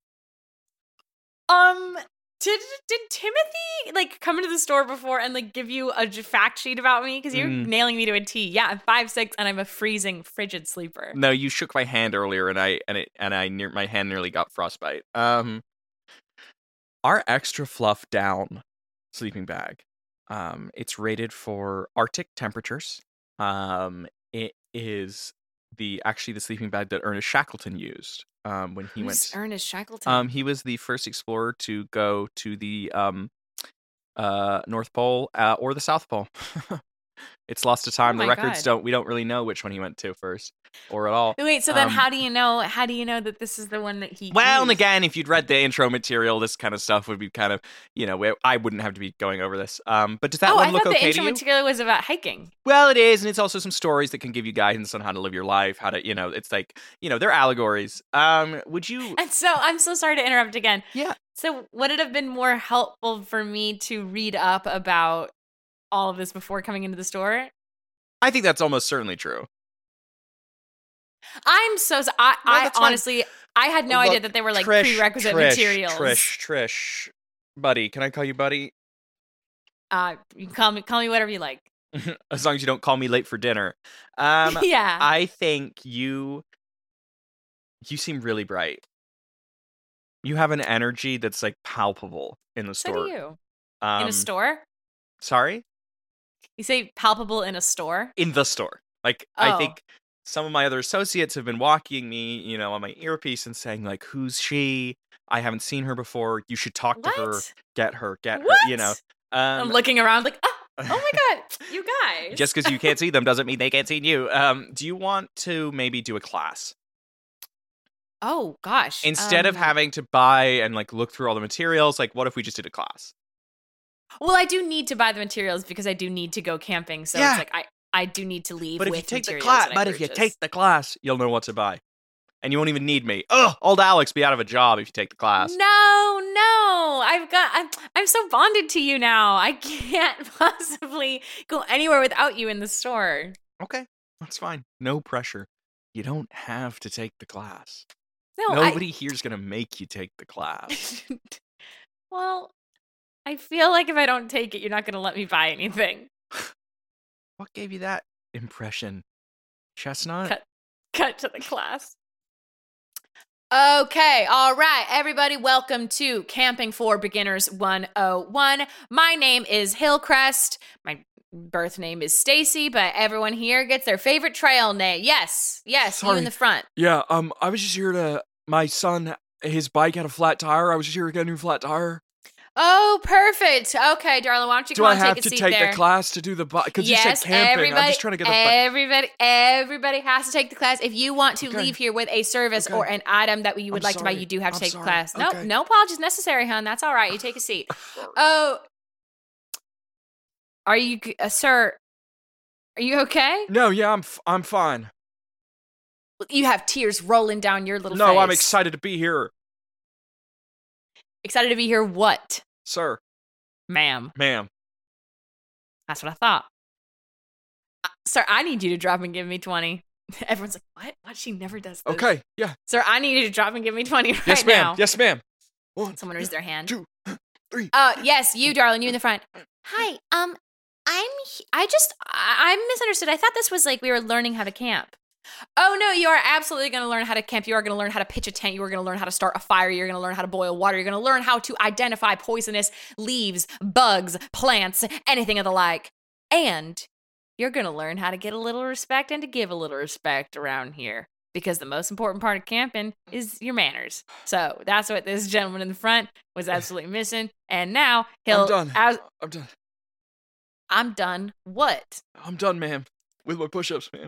Speaker 4: Um, did did Timothy like come into the store before and like give you a j- fact sheet about me? Because you're
Speaker 5: Mm.
Speaker 4: nailing me to a T. Yeah, I'm five six and I'm a freezing, frigid sleeper.
Speaker 5: No, you shook my hand earlier, and I and it and I near my hand nearly got frostbite. Um, our extra fluff down sleeping bag. Um, it's rated for Arctic temperatures. Um, it is the actually the sleeping bag that Ernest Shackleton used. Um, when he
Speaker 4: Who's
Speaker 5: went.
Speaker 4: Ernest Shackleton?
Speaker 5: Um, he was the first explorer to go to the um, uh, North Pole uh, or the South Pole. It's lost to time.
Speaker 4: Oh
Speaker 5: the
Speaker 4: my
Speaker 5: records
Speaker 4: God.
Speaker 5: don't. We don't really know which one he went to first, or at all.
Speaker 4: Wait, so then
Speaker 5: um,
Speaker 4: how do you know? How do you know that this is the one that he?
Speaker 5: Well, and
Speaker 4: used?
Speaker 5: again, if you'd read the intro material, this kind of stuff would be kind of, you know, where I wouldn't have to be going over this. Um, but does that
Speaker 4: oh,
Speaker 5: one
Speaker 4: I
Speaker 5: look
Speaker 4: thought the
Speaker 5: okay to
Speaker 4: intro
Speaker 5: you?
Speaker 4: material was about hiking.
Speaker 5: Well, it is, and it's also some stories that can give you guidance on how to live your life, how to, you know, it's like, you know, they're allegories. Um, would you?
Speaker 4: And so I'm so sorry to interrupt again.
Speaker 5: Yeah.
Speaker 4: So would it have been more helpful for me to read up about all of this before coming into the store?
Speaker 5: I think that's almost certainly true.
Speaker 4: I'm so. so I,
Speaker 5: No,
Speaker 4: I
Speaker 5: that's fine.
Speaker 4: honestly, I had no
Speaker 5: Look,
Speaker 4: idea that they were like
Speaker 5: Trish,
Speaker 4: prerequisite
Speaker 5: Trish,
Speaker 4: materials.
Speaker 5: Trish, Trish, buddy, can I call you buddy?
Speaker 4: Uh, you can call me, call me whatever you like.
Speaker 5: As long as you don't call me late for dinner. Um,
Speaker 4: Yeah.
Speaker 5: I think you, you seem really bright. You have an energy that's like palpable in the
Speaker 4: So
Speaker 5: store.
Speaker 4: do you.
Speaker 5: Um,
Speaker 4: In a store?
Speaker 5: Sorry?
Speaker 4: You say palpable in a store?
Speaker 5: In the store. Like, I
Speaker 4: Oh.
Speaker 5: think some of my other associates have been walking me, you know, on my earpiece and saying, like, who's she? I haven't seen her before. You should talk to her.
Speaker 4: What?
Speaker 5: Get her. Get her.
Speaker 4: What?
Speaker 5: You know.
Speaker 4: I'm
Speaker 5: Um,
Speaker 4: looking around like, oh, oh my God, you guys.
Speaker 5: just because you can't see them doesn't mean they can't see you. Um, do you want to maybe do a class?
Speaker 4: Oh, gosh.
Speaker 5: Instead of
Speaker 4: Um,
Speaker 5: having to buy and, like, look through all the materials, like, what if we just did a class?
Speaker 4: Well, I do need to buy the materials because I do need to go camping. So
Speaker 5: Yeah.
Speaker 4: it's like I, I do need to leave
Speaker 5: But if
Speaker 4: with
Speaker 5: you take the
Speaker 4: materials
Speaker 5: class,
Speaker 4: that I
Speaker 5: but if you
Speaker 4: purchased.
Speaker 5: take the class, you'll know what to buy. And you won't even need me. Ugh, old Alex be out of a job if you take the class.
Speaker 4: No, no. I've got I'm I'm so bonded to you now. I can't possibly go anywhere without you in the store.
Speaker 5: Okay, that's fine. No pressure. You don't have to take the class.
Speaker 4: No,
Speaker 5: Nobody here's gonna make you take the class.
Speaker 4: I Well, I feel like if I don't take it, you're not going to let me buy anything.
Speaker 5: What gave you that impression? Chestnut?
Speaker 4: Cut cut to the class. Okay, all right, everybody, welcome to Camping for Beginners one oh one. My name is Hillcrest. My birth name is Stacy, but everyone here gets their favorite trail name. Yes, yes, you
Speaker 5: Sorry.
Speaker 4: in the front.
Speaker 5: Yeah, um, I was just here to. My son, his bike had a flat tire. I was just here to get a new flat tire.
Speaker 4: Oh, perfect. Okay, darling, why don't you
Speaker 5: Do
Speaker 4: come
Speaker 5: I
Speaker 4: on,
Speaker 5: have
Speaker 4: take a
Speaker 5: to
Speaker 4: seat
Speaker 5: take
Speaker 4: there.
Speaker 5: the class to do the bike? Because
Speaker 4: Yes,
Speaker 5: you said camping.
Speaker 4: everybody,
Speaker 5: I'm just trying to get the.
Speaker 4: everybody, everybody has to take the class. If you want to
Speaker 5: Okay.
Speaker 4: leave here with a service
Speaker 5: Okay.
Speaker 4: or an item that you would
Speaker 5: I'm
Speaker 4: like to buy,
Speaker 5: sorry.
Speaker 4: you do have to
Speaker 5: I'm
Speaker 4: take
Speaker 5: sorry.
Speaker 4: the class.
Speaker 5: Okay.
Speaker 4: Nope, no apologies necessary, hon. That's all right. You take a seat. Oh, are you, uh, sir? Are you okay?
Speaker 5: No, yeah, I'm f- I'm fine.
Speaker 4: You have tears rolling down your little
Speaker 5: No,
Speaker 4: face.
Speaker 5: I'm excited to be here,
Speaker 4: Excited to be here. What,
Speaker 5: sir,
Speaker 4: ma'am?
Speaker 5: ma'am.
Speaker 4: That's what I thought. Uh, sir, I need you to drop and give me twenty. Everyone's like, what? What? She never does this.
Speaker 5: Okay, yeah.
Speaker 4: Sir, I need you to drop and give me twenty right
Speaker 5: Yes, ma'am.
Speaker 4: now.
Speaker 5: Yes, ma'am. One,
Speaker 4: Someone raise their hand.
Speaker 5: two, three.
Speaker 4: Uh, yes, you, darling, you in the front. Hi, um, I'm, he- I just, I, I'm misunderstood. I thought this was like we were learning how to camp. Oh, no, you are absolutely going to learn how to camp. You are going to learn how to pitch a tent. You are going to learn how to start a fire. You're going to learn how to boil water. You're going to learn how to identify poisonous leaves, bugs, plants, anything of the like. And you're going to learn how to get a little respect and to give a little respect around here. Because the most important part of camping is your manners. So that's what this gentleman in the front was absolutely missing. And now he'll.
Speaker 5: I'm done.
Speaker 4: As,
Speaker 5: I'm done.
Speaker 4: I'm done. What?
Speaker 5: I'm done, ma'am. With my push-ups, ma'am.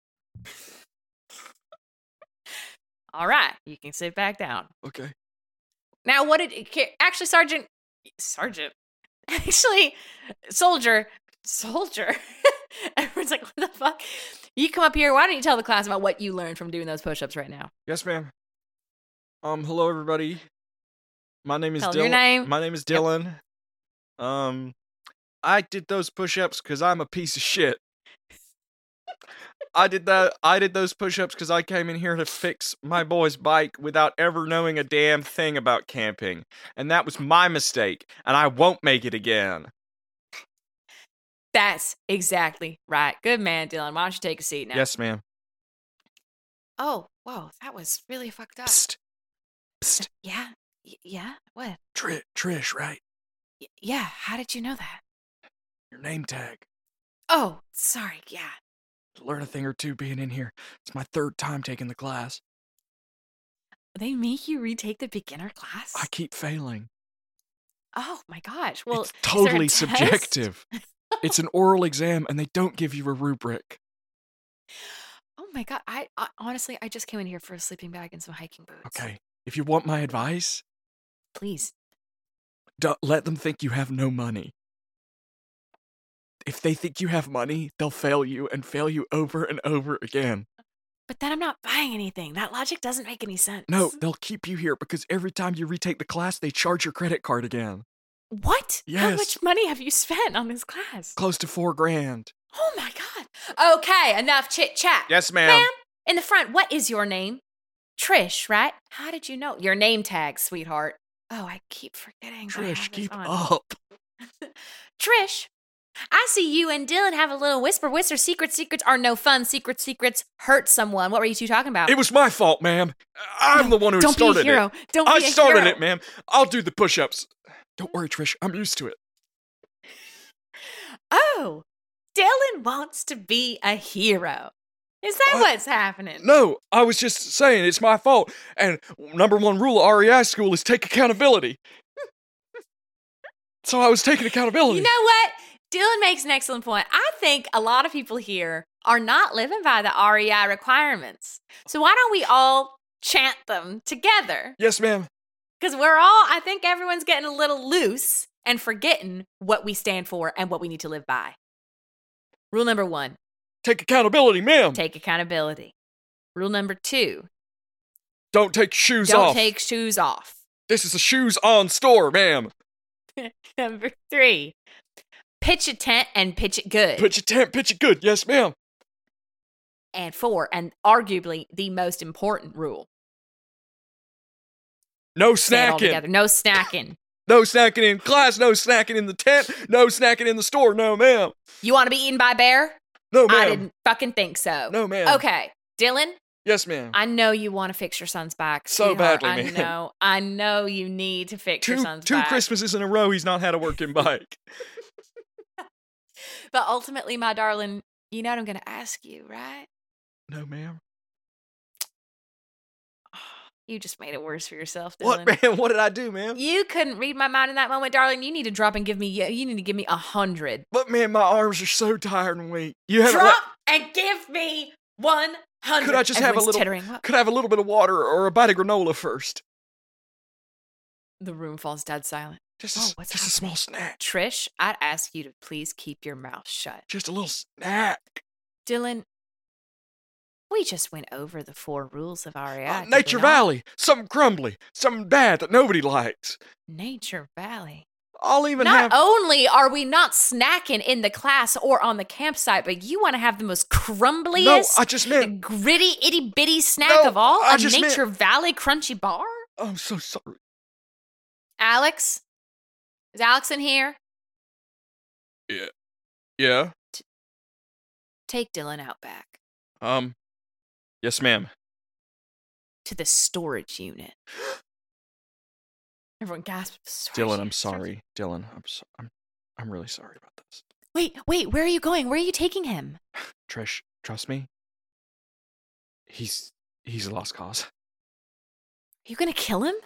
Speaker 4: All right, you can sit back down.
Speaker 5: Okay.
Speaker 4: Now, what did actually, Sergeant? Sergeant, actually, soldier, soldier. Everyone's like, "What the fuck?" You come up here. Why don't you tell the class about what you learned from doing those push-ups right now?
Speaker 5: Yes, ma'am. Um, hello, everybody. My name is
Speaker 4: Tell 'em
Speaker 5: Dylan.
Speaker 4: your name.
Speaker 5: My name is
Speaker 4: Yep.
Speaker 5: Dylan. Um, I did those push-ups because I'm a piece of shit. I did that. I did those push-ups because I came in here to fix my boy's bike without ever knowing a damn thing about camping, and that was my mistake, and I won't make it again.
Speaker 4: That's exactly right. Good man, Dylan. Why don't you take a seat now?
Speaker 5: Yes, ma'am.
Speaker 4: Oh, whoa, that was really fucked up.
Speaker 5: Psst. Psst.
Speaker 4: Yeah, y- yeah. What?
Speaker 5: Trish, Trish, right?
Speaker 4: Y- yeah. How did you know that?
Speaker 5: Your name tag.
Speaker 4: Oh, sorry. Yeah.
Speaker 5: Learn a thing or two being in here. It's my third time taking the class.
Speaker 4: They make you retake the beginner class?
Speaker 5: I keep failing.
Speaker 4: Oh my gosh. Well,
Speaker 5: It's
Speaker 4: is there a
Speaker 5: totally
Speaker 4: test?
Speaker 5: subjective. It's an oral exam, and they don't give you a rubric.
Speaker 4: Oh my god. I, I honestly, I just came in here for a sleeping bag and some hiking boots.
Speaker 5: Okay, if you want my advice,
Speaker 4: Please.
Speaker 5: don't let them think you have no money. If they think you have money, they'll fail you and fail you over and over again.
Speaker 4: But then I'm not buying anything. That logic doesn't make any sense.
Speaker 5: No, they'll keep you here because every time you retake the class, they charge your credit card again.
Speaker 4: What? How
Speaker 5: Yes.
Speaker 4: much money have you spent on this class?
Speaker 5: Close to four grand.
Speaker 4: Oh my god. Okay, enough chit chat.
Speaker 5: Yes, ma'am.
Speaker 4: Ma'am, in the front, what is your name? Trish, right? How did you know? Your name tag, sweetheart. Oh, I keep forgetting. that I have
Speaker 5: Trish,
Speaker 4: this
Speaker 5: keep
Speaker 4: on.
Speaker 5: up.
Speaker 4: Trish, I see you and Dylan have a little whisper whisper. Secret secrets are no fun. Secret secrets hurt someone. What were you two talking about?
Speaker 5: It was my fault, ma'am. I'm the one who
Speaker 4: Don't
Speaker 5: started
Speaker 4: be a hero.
Speaker 5: it.
Speaker 4: Don't
Speaker 5: I
Speaker 4: be a
Speaker 5: started
Speaker 4: hero.
Speaker 5: it, ma'am. I'll do the push-ups. Don't worry, Trish. I'm used to it.
Speaker 4: Oh, Dylan wants to be a hero. Is that
Speaker 5: What?
Speaker 4: what's happening?
Speaker 5: No, I was just saying it's my fault. And number one rule of R E I school is take accountability. So I was taking accountability.
Speaker 4: You know what? Dylan makes an excellent point. I think a lot of people here are not living by the R E I requirements. So why don't we all chant them together?
Speaker 5: Yes, ma'am.
Speaker 4: Because we're all, I think everyone's getting a little loose and forgetting what we stand for and what we need to live by. Rule number one,
Speaker 5: Take accountability, ma'am.
Speaker 4: take accountability. Rule number two,
Speaker 5: Don't take shoes
Speaker 4: don't
Speaker 5: off.
Speaker 4: take shoes off.
Speaker 5: This is a shoes on store, ma'am.
Speaker 4: Number three, pitch a tent and pitch it good.
Speaker 5: Put your tent, pitch it good. Yes, ma'am.
Speaker 4: And four, and arguably the most important rule,
Speaker 5: No
Speaker 4: say it all
Speaker 5: snacking.
Speaker 4: together. No snacking.
Speaker 5: No snacking in class. No snacking in the tent. No snacking in the store. No, ma'am.
Speaker 4: You want to be eaten by a bear?
Speaker 5: No, ma'am.
Speaker 4: I didn't fucking think so.
Speaker 5: No, ma'am.
Speaker 4: Okay, Dylan,
Speaker 5: Yes, ma'am.
Speaker 4: I know you want to fix your son's back.
Speaker 5: So
Speaker 4: sweetheart.
Speaker 5: badly,
Speaker 4: I
Speaker 5: man.
Speaker 4: know. I know you need to fix your
Speaker 5: Two
Speaker 4: son's
Speaker 5: two
Speaker 4: back.
Speaker 5: Christmases in a row, he's not had a working bike.
Speaker 4: But ultimately, my darling, you know what I'm going to ask you, right?
Speaker 5: No, ma'am.
Speaker 4: You just made it worse for yourself, Dylan.
Speaker 5: What, man? What did I do, ma'am?
Speaker 4: You couldn't read my mind in that moment, darling. You need to drop and give me. You need to give me a hundred.
Speaker 5: But man, my arms are so tired and weak. You haven't.
Speaker 4: Drop and give me one hundred.
Speaker 5: Could I just have a little?
Speaker 4: Tittering.
Speaker 5: Could I have a little bit of water or a bite of granola first?
Speaker 4: The room falls dead silent.
Speaker 5: Just,
Speaker 4: Oh,
Speaker 5: a,
Speaker 4: what's
Speaker 5: just a small snack.
Speaker 4: Trish, I'd ask you to please keep your mouth shut.
Speaker 5: Just a little snack.
Speaker 4: Dylan, we just went over the four rules of R E I.
Speaker 5: Uh, Nature Valley. Something crumbly. Something bad that nobody likes.
Speaker 4: Nature Valley.
Speaker 5: I'll even
Speaker 4: Not
Speaker 5: have.
Speaker 4: only are we not snacking in the class or on the campsite, but you want to have the most crumbliest,
Speaker 5: No, I just meant.
Speaker 4: gritty, itty bitty snack
Speaker 5: No,
Speaker 4: of all?
Speaker 5: I
Speaker 4: A
Speaker 5: just meant-
Speaker 4: Nature Valley crunchy bar?
Speaker 5: I'm so sorry.
Speaker 4: Alex? Is Alex in here?
Speaker 5: Yeah. Yeah.
Speaker 4: Take Dylan out back
Speaker 5: Um. Yes, ma'am.
Speaker 4: to the storage unit. Everyone gasps. "Storage
Speaker 5: Dylan, I'm
Speaker 4: unit, storage
Speaker 5: sorry. Dylan, I'm so, I'm I'm really sorry about this.
Speaker 4: Wait, wait, where are you going? Where are you taking him?
Speaker 5: Trish, trust me. He's he's a lost cause.
Speaker 4: Are you gonna kill him?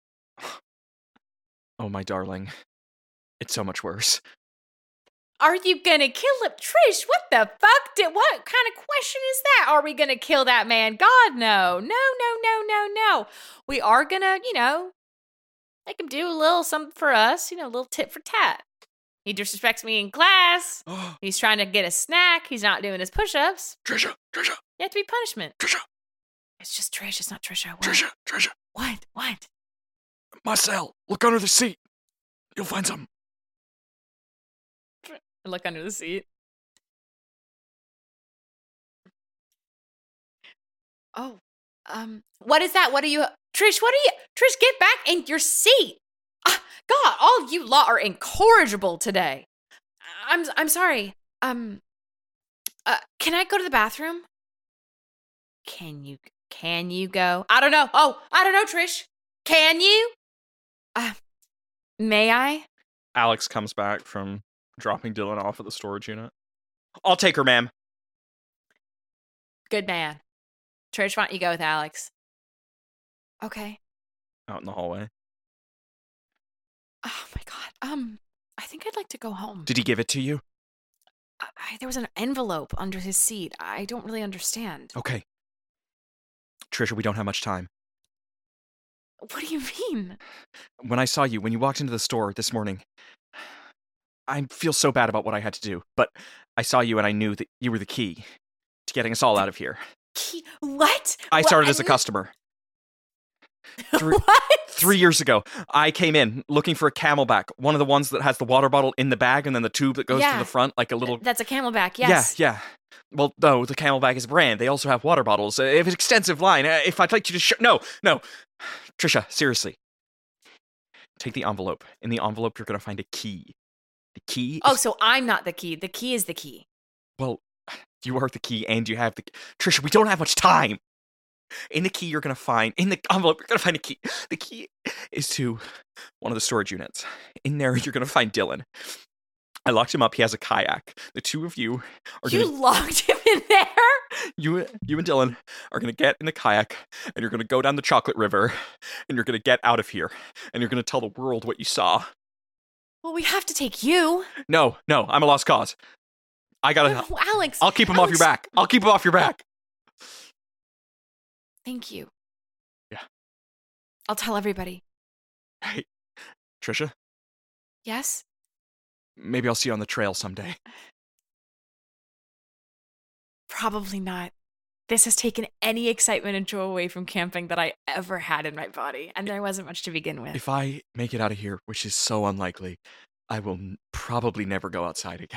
Speaker 5: Oh, my darling. It's so much worse.
Speaker 4: Are you gonna kill him? Trish, what the fuck? Did, what kind of question is that? Are we gonna kill that man? God, no. No, no, no, no, no. We are gonna, you know, make him do a little something for us, you know, a little tit for tat. He disrespects me in class.
Speaker 5: Oh,
Speaker 4: He's trying to get a snack. He's not doing his push-ups.
Speaker 5: Trisha, Trisha,
Speaker 4: You have to be punishment.
Speaker 5: Trisha,
Speaker 4: It's just Trish. It's not Trisha. What?
Speaker 5: Trisha, Trisha.
Speaker 4: What? What?
Speaker 5: My cell. Look under the seat. You'll find something.
Speaker 4: I look under the seat. Oh, um, what is that? What are you, Trish? What are you, Trish? Get back in your seat. Ah, God, all you lot are incorrigible today. I'm, I'm sorry. Um, uh, can I go to the bathroom? Can you, can you go? I don't know. Oh, I don't know, Trish. Can you? Uh, may I?
Speaker 5: Alex comes back from dropping Dylan off at the storage unit. I'll take her, ma'am.
Speaker 4: Good man. Trish, why don't you go with Alex? Okay.
Speaker 5: Out in the hallway.
Speaker 4: Oh my God. Um, I think I'd like to go home.
Speaker 5: Did he give it to you?
Speaker 4: I, I- there was an envelope under his seat. I don't really understand.
Speaker 5: Okay. Trisha, we don't have much time.
Speaker 4: What do you mean?
Speaker 5: When I saw you, when you walked into the store this morning, I feel so bad about what I had to do, but I saw you and I knew that you were the key to getting us all out of here.
Speaker 4: Key- What?
Speaker 5: I
Speaker 4: What?
Speaker 5: started as a customer. Three,
Speaker 4: What?
Speaker 5: three years ago, I came in looking for a Camelback, one of the ones that has the water bottle in the bag and then the tube that goes
Speaker 4: Yeah.
Speaker 5: to the front, like a little.
Speaker 4: That's a Camelback, yes.
Speaker 5: Yeah, yeah. Well, no, the Camelback is a brand. They also have water bottles. Uh, if it's extensive line, uh, if I'd like you to show. No, no. Trisha, seriously. Take the envelope. In the envelope, you're going to find a key. The key.
Speaker 4: Oh,
Speaker 5: is-
Speaker 4: so I'm not the key. The key is the key.
Speaker 5: Well, you are the key and you have the. Trisha, we don't have much time. In the key, you're going to find. In the envelope, you're going to find a key. The key is to one of the storage units. In there, you're going to find Dylan. I locked him up. He has a kayak. The two of you are
Speaker 4: You
Speaker 5: going to.
Speaker 4: locked him in there?
Speaker 5: You, you and Dylan are going to get in the kayak and you're going to go down the chocolate river and you're going to get out of here and you're going to tell the world what you saw.
Speaker 4: Well, we have to take you.
Speaker 5: No, no, I'm a lost cause. I got to.
Speaker 4: No, Alex.
Speaker 5: I'll keep him off your
Speaker 4: Alex.
Speaker 5: back. I'll keep him off your back.
Speaker 4: Thank you.
Speaker 5: Yeah.
Speaker 4: I'll tell everybody.
Speaker 5: Hey, Trisha,
Speaker 4: Yes?
Speaker 5: maybe I'll see you on the trail someday.
Speaker 4: Probably not. This has taken any excitement and joy away from camping that I ever had in my body, and there wasn't much to begin with.
Speaker 5: If I make it out of here, which is so unlikely, I will n- probably never go outside again.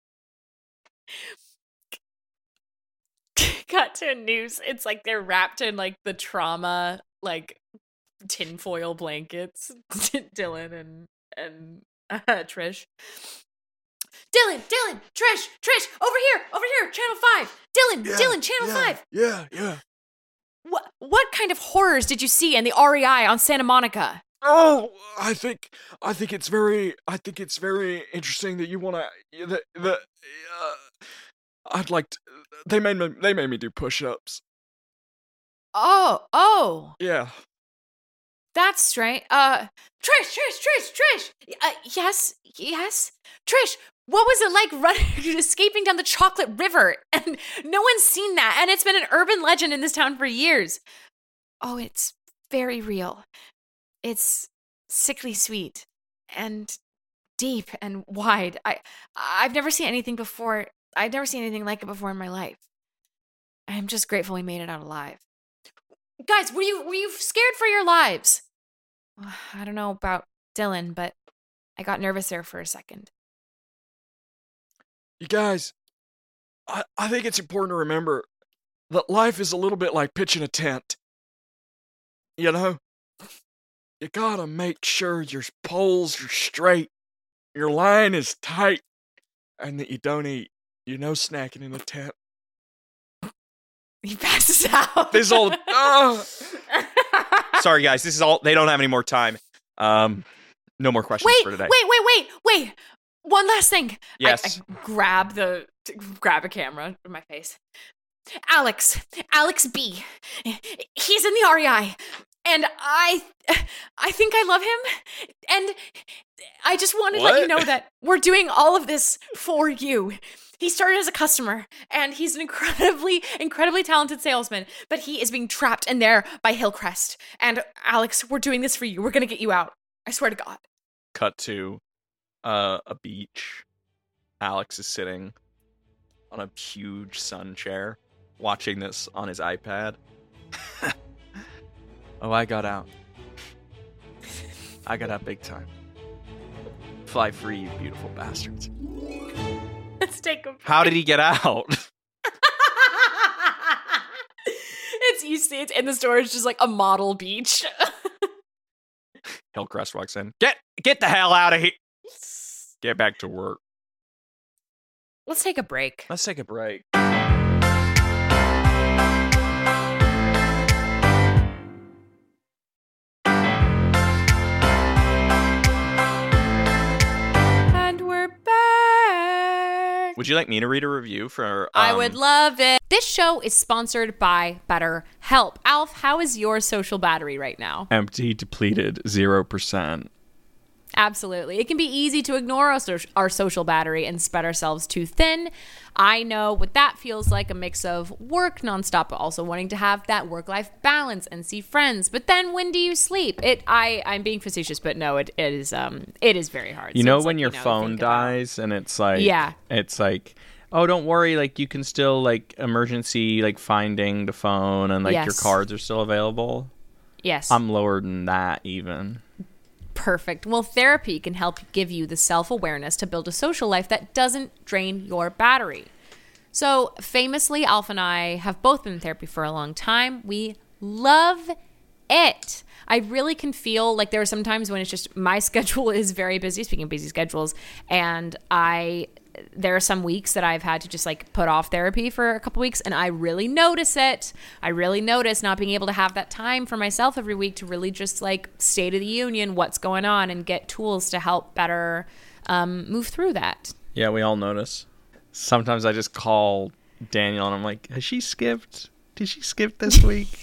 Speaker 4: Cut to a news. It's like they're wrapped in like the trauma, like tinfoil blankets. Dylan and and uh, Trish. Dylan, Dylan, Trish, Trish, over here, over here, Channel Five. Dylan, Dylan, Channel Five.
Speaker 5: Yeah, yeah.
Speaker 4: What what kind of horrors did you see in the R E I on Santa Monica?
Speaker 5: Oh, I think I think it's very I think it's very interesting that you want to that, that uh, I'd like to. They made me. They made me do push-ups.
Speaker 4: Oh, oh,
Speaker 5: Yeah.
Speaker 4: that's strange. Uh, Trish, Trish, Trish, Trish. Uh, yes, yes, Trish. What was it like running, escaping down the chocolate river? And no one's seen that, and it's been an urban legend in this town for years. Oh, it's very real. It's sickly sweet and deep and wide. I, I've never seen anything before. I've never seen anything like it before in my life. I'm just grateful we made it out alive. Guys, were you were you scared for your lives? I don't know about Dylan, but I got nervous there for a second.
Speaker 5: You guys, I, I think it's important to remember that life is a little bit like pitching a tent. You know? You gotta make sure your poles are straight, your line is tight, and that you don't eat. You know, snacking in a tent.
Speaker 4: He passes out.
Speaker 5: This old. Uh. Sorry, guys. This is all. They don't have any more time. Um, no more questions
Speaker 4: wait,
Speaker 5: for today.
Speaker 4: Wait, wait, wait, wait. One last thing.
Speaker 5: Yes.
Speaker 4: I, I grab the grab a camera in my face. Alex, Alex B. He's in the R E I, and I, I think I love him, and I just wanted to
Speaker 5: What?
Speaker 4: let you know that we're doing all of this for you. He started as a customer, and he's an incredibly, incredibly talented salesman, but he is being trapped in there by Hillcrest. And Alex, we're doing this for you. We're going to get you out. I swear to God.
Speaker 5: Cut to uh, a beach. Alex is sitting on a huge sun chair, watching this on his iPad. Oh, I got out. I got out big time. Fly free, you beautiful bastards.
Speaker 4: Let's take a break.
Speaker 5: How did he get out?
Speaker 4: It's, you see, it's in the store. It's just like a model beach.
Speaker 5: Hillcrest walks in. Get get the hell out of here. Get back to work.
Speaker 4: Let's take a break.
Speaker 5: Let's take a break.
Speaker 4: And we're back.
Speaker 5: Would you like me to read a review for? Um,
Speaker 4: I would love it. This show is sponsored by BetterHelp. Alf, how is your social battery right now?
Speaker 5: empty, depleted, zero percent.
Speaker 4: Absolutely. It can be easy to ignore our, so- our social battery and spread ourselves too thin. I know what that feels like, a mix of work nonstop, but also wanting to have that work-life balance and see friends. But then when do you sleep? It I, I'm being facetious, but no, it, it is um it is very hard.
Speaker 5: You
Speaker 4: So
Speaker 5: know
Speaker 4: it's
Speaker 5: when
Speaker 4: like,
Speaker 5: your
Speaker 4: you know,
Speaker 5: phone
Speaker 4: think about-
Speaker 5: dies and it's like,
Speaker 4: Yeah.
Speaker 5: it's like, oh, don't worry, like you can still like emergency like finding the phone and like your
Speaker 4: Yes.
Speaker 5: cards are still available.
Speaker 4: Yes.
Speaker 5: I'm lower than that even.
Speaker 4: Perfect. Well, therapy can help give you the self-awareness to build a social life that doesn't drain your battery. So famously, Alf and I have both been in therapy for a long time. We love it. I really can feel like there are some times when it's just my schedule is very busy, speaking of busy schedules, and I there are some weeks that I've had to just like put off therapy for a couple weeks, and I really notice it. I really notice not being able to have that time for myself every week to really just like state of the union, what's going on, and get tools to help better um, move through that.
Speaker 5: Yeah, we all notice. Sometimes I just call Daniel and I'm like, has she skipped? Did she skip this week?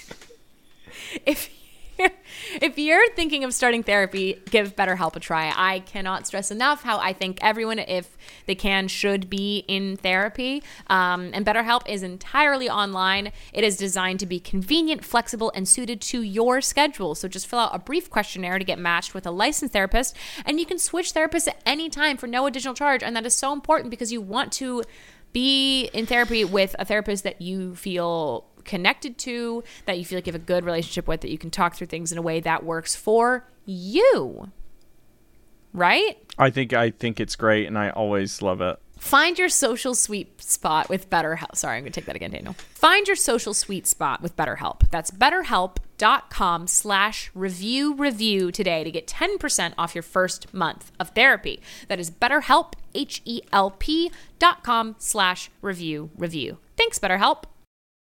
Speaker 4: If if you're thinking of starting therapy, give BetterHelp a try. I cannot stress enough how I think everyone, if they can, should be in therapy. Um, and BetterHelp is entirely online. It is designed to be convenient, flexible, and suited to your schedule. So just fill out a brief questionnaire to get matched with a licensed therapist, and you can switch therapists at any time for no additional charge. And that is so important because you want to be in therapy with a therapist that you feel connected to, that you feel like you have a good relationship with, that you can talk through things in a way that works for you. Right?
Speaker 5: I think I think it's great and I always love it.
Speaker 4: Find your social sweet spot with BetterHelp. Sorry, I'm going to take that again, Daniel. Find your social sweet spot with BetterHelp. That's betterhelp.com slash review review today to get ten percent off your first month of therapy. That is betterhelp, H E L P dot com slash review review. Thanks, BetterHelp.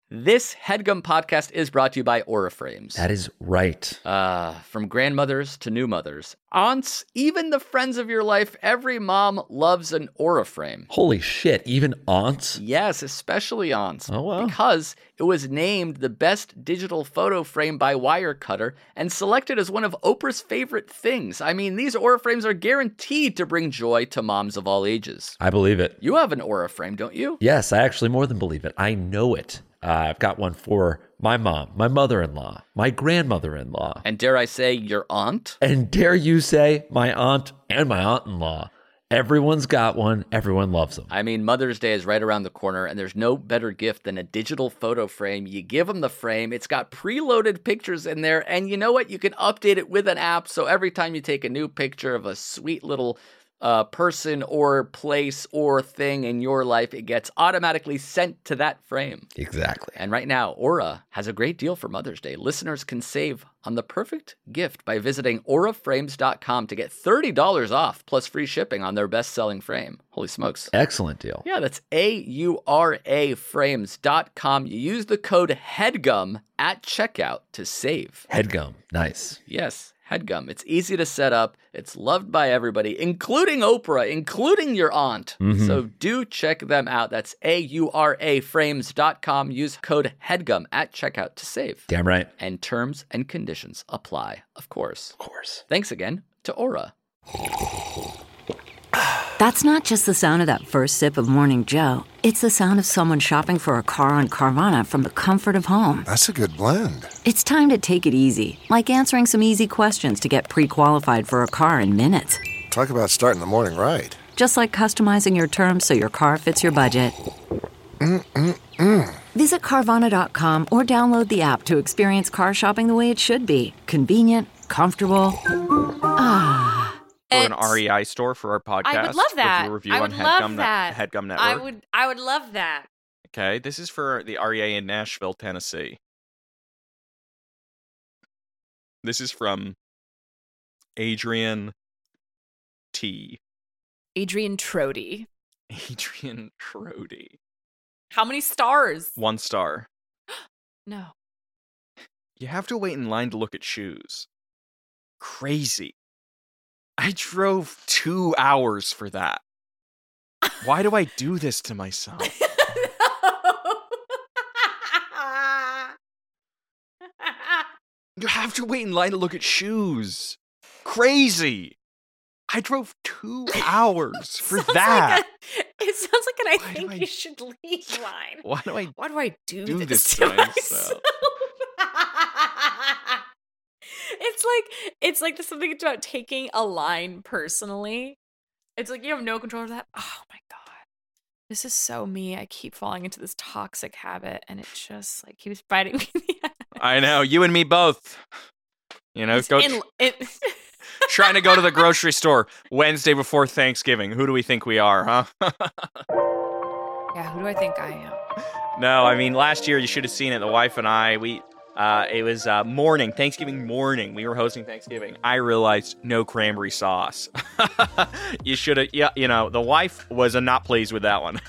Speaker 6: This HeadGum podcast is brought to you by Aura Frames.
Speaker 7: That is right.
Speaker 6: Uh, from grandmothers to new mothers, aunts, even the friends of your life, every mom loves an Aura Frame.
Speaker 7: Holy shit, even aunts?
Speaker 6: Yes, especially aunts.
Speaker 7: Oh, wow.
Speaker 6: Because it was named the best digital photo frame by Wirecutter and selected as one of Oprah's favorite things. I mean, these Aura Frames are guaranteed to bring joy to moms of all ages.
Speaker 7: I believe it.
Speaker 6: You have an Aura Frame, don't you?
Speaker 7: Yes, I actually more than believe it. I know it. Uh, I've got one for my mom, my mother-in-law, my grandmother-in-law.
Speaker 6: And dare I say, your aunt?
Speaker 7: And dare you say, my aunt and my aunt-in-law. Everyone's got one. Everyone loves them.
Speaker 6: I mean, Mother's Day is right around the corner, and there's no better gift than a digital photo frame. You give them the frame. It's got preloaded pictures in there, and you know what? You can update it with an app, so every time you take a new picture of a sweet little uh, person or place or thing in your life, it gets automatically sent to that frame.
Speaker 7: Exactly.
Speaker 6: And right now, Aura has a great deal for Mother's Day. Listeners can save on the perfect gift by visiting aura frames dot com to get thirty dollars off plus free shipping on their best-selling frame. Holy smokes.
Speaker 7: Excellent deal.
Speaker 6: Yeah, that's A U R A frames dot com. You use the code HEADGUM at checkout to save.
Speaker 7: HeadGum. Nice.
Speaker 6: Yes. HeadGum. It's easy to set up. It's loved by everybody, including Oprah, including your aunt.
Speaker 7: Mm-hmm.
Speaker 6: So do check them out. That's A U R A frames dot com. Use code HEADGUM at checkout to save.
Speaker 7: Damn right.
Speaker 6: And terms and conditions apply, of course.
Speaker 7: Of course.
Speaker 6: Thanks again to Aura.
Speaker 8: That's not just the sound of that first sip of Morning Joe. It's the sound of someone shopping for a car on Carvana from the comfort of home.
Speaker 9: That's a good blend.
Speaker 8: It's time to take it easy, like answering some easy questions to get pre-qualified for a car in minutes.
Speaker 9: Talk about starting the morning right.
Speaker 8: Just like customizing your terms so your car fits your budget.
Speaker 9: Mm-mm-mm.
Speaker 8: Visit Carvana dot com or download the app to experience car shopping the way it should be. Convenient, comfortable. Ah.
Speaker 5: Or an
Speaker 4: It's-
Speaker 5: R E I store for our podcast.
Speaker 4: I would love that.
Speaker 5: With a review
Speaker 4: I
Speaker 5: on
Speaker 4: would love
Speaker 5: HeadGum,
Speaker 4: that.
Speaker 5: HeadGum Network.
Speaker 4: I would I would love that.
Speaker 5: Okay, this is for the R E A in Nashville, Tennessee. This is from Adrian T.
Speaker 4: Adrian Trody.
Speaker 5: Adrian Trody.
Speaker 4: How many stars?
Speaker 5: One star.
Speaker 4: No.
Speaker 5: You have to wait in line to look at shoes. Crazy. I drove two hours for that. Why do I do this to myself? You have to wait in line to look at shoes. Crazy. I drove two hours for
Speaker 4: Sounds
Speaker 5: that.
Speaker 4: Like a, it sounds like an I
Speaker 5: Why
Speaker 4: think
Speaker 5: do I-
Speaker 4: you should leave line.
Speaker 5: Why do I
Speaker 4: Why do I do,
Speaker 5: do
Speaker 4: this,
Speaker 5: this
Speaker 4: to
Speaker 5: to
Speaker 4: myself?
Speaker 5: myself?
Speaker 4: It's like it's like the something about taking a line personally. It's like you have no control of that. Oh my god. This is so me. I keep falling into this toxic habit and it just like keeps biting me in the ass.
Speaker 5: I know, you and me both. You know,
Speaker 4: It's
Speaker 5: go
Speaker 4: in- it-
Speaker 5: trying to go to the grocery store Wednesday before Thanksgiving. Who do we think we are, huh?
Speaker 4: Yeah, who do I think I am?
Speaker 5: No, I mean, last year you should have seen it. The wife and I, we, uh, it was uh, morning, Thanksgiving morning. We were hosting Thanksgiving. I realized no cranberry sauce. You should have, yeah, you know, the wife was uh, not pleased with that one.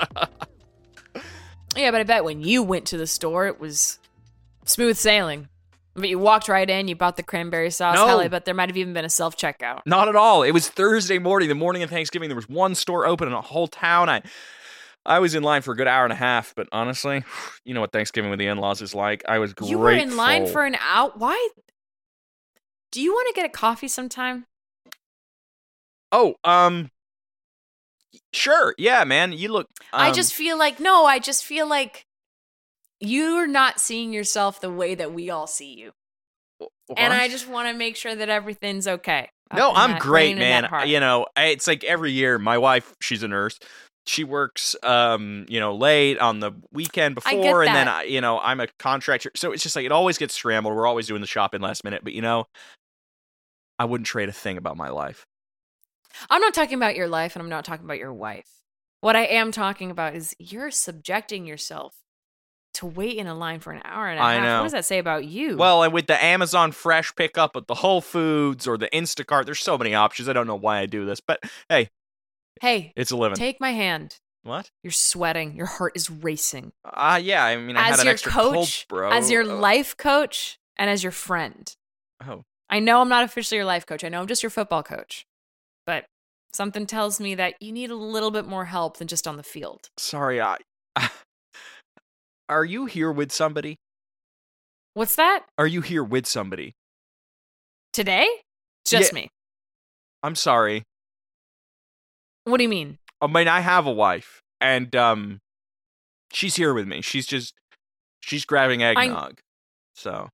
Speaker 4: Yeah, but I bet when you went to the store, it was smooth sailing. But you walked right in, you bought the cranberry sauce.
Speaker 5: No.
Speaker 4: Hell, I bet there might have even been a self-checkout.
Speaker 5: Not at all. It was Thursday morning, the morning of Thanksgiving. There was one store open in a whole town. I I was in line for a good hour and a half, but honestly, you know what Thanksgiving with the in-laws is like. I was grateful.
Speaker 4: You were in line for an hour? Why? Do you want to get a coffee sometime?
Speaker 5: Oh, um, sure. Yeah, man. You look. Um,
Speaker 4: I just feel like, no, I just feel like you're not seeing yourself the way that we all see you. And I
Speaker 5: what?
Speaker 4: just want to make sure that everything's okay. up
Speaker 5: No,
Speaker 4: in
Speaker 5: I'm
Speaker 4: that
Speaker 5: great,
Speaker 4: brain and that
Speaker 5: man.
Speaker 4: heart.
Speaker 5: You know, I- it's like every year. My wife, she's a nurse. She works, um, you know, late on the weekend
Speaker 4: I get
Speaker 5: before, and then
Speaker 4: that.
Speaker 5: I, you know, I'm a contractor, so it's just like it always gets scrambled. We're always doing the shopping last minute, but you know, I wouldn't trade a thing about my life.
Speaker 4: I'm not talking about your life and I'm not talking about your wife. What I am talking about is you're subjecting yourself to wait in a line for an hour and a
Speaker 5: I
Speaker 4: half.
Speaker 5: know.
Speaker 4: What does that say about you?
Speaker 5: Well, and with the Amazon Fresh pickup at the Whole Foods or the Instacart, there's so many options. I don't know why I do this, but hey,
Speaker 4: hey,
Speaker 5: it's a living.
Speaker 4: take my hand.
Speaker 5: What?
Speaker 4: You're sweating. Your heart is racing.
Speaker 5: Ah, uh, yeah. I mean, I
Speaker 4: as
Speaker 5: had an
Speaker 4: your
Speaker 5: extra
Speaker 4: coach,
Speaker 5: cold, bro.
Speaker 4: as your
Speaker 5: Oh.
Speaker 4: life coach, and as your friend.
Speaker 5: Oh.
Speaker 4: I know I'm not officially your life coach. I know I'm just your football coach. But something tells me that you need a little bit more help than just on the field.
Speaker 5: Sorry, I. Are you here with somebody?
Speaker 4: What's that?
Speaker 5: Are you here with somebody?
Speaker 4: Today? Just
Speaker 5: Yeah.
Speaker 4: me.
Speaker 5: I'm sorry.
Speaker 4: What do you mean?
Speaker 5: I mean, I have a wife, and um, she's here with me. She's just, she's grabbing eggnog. So.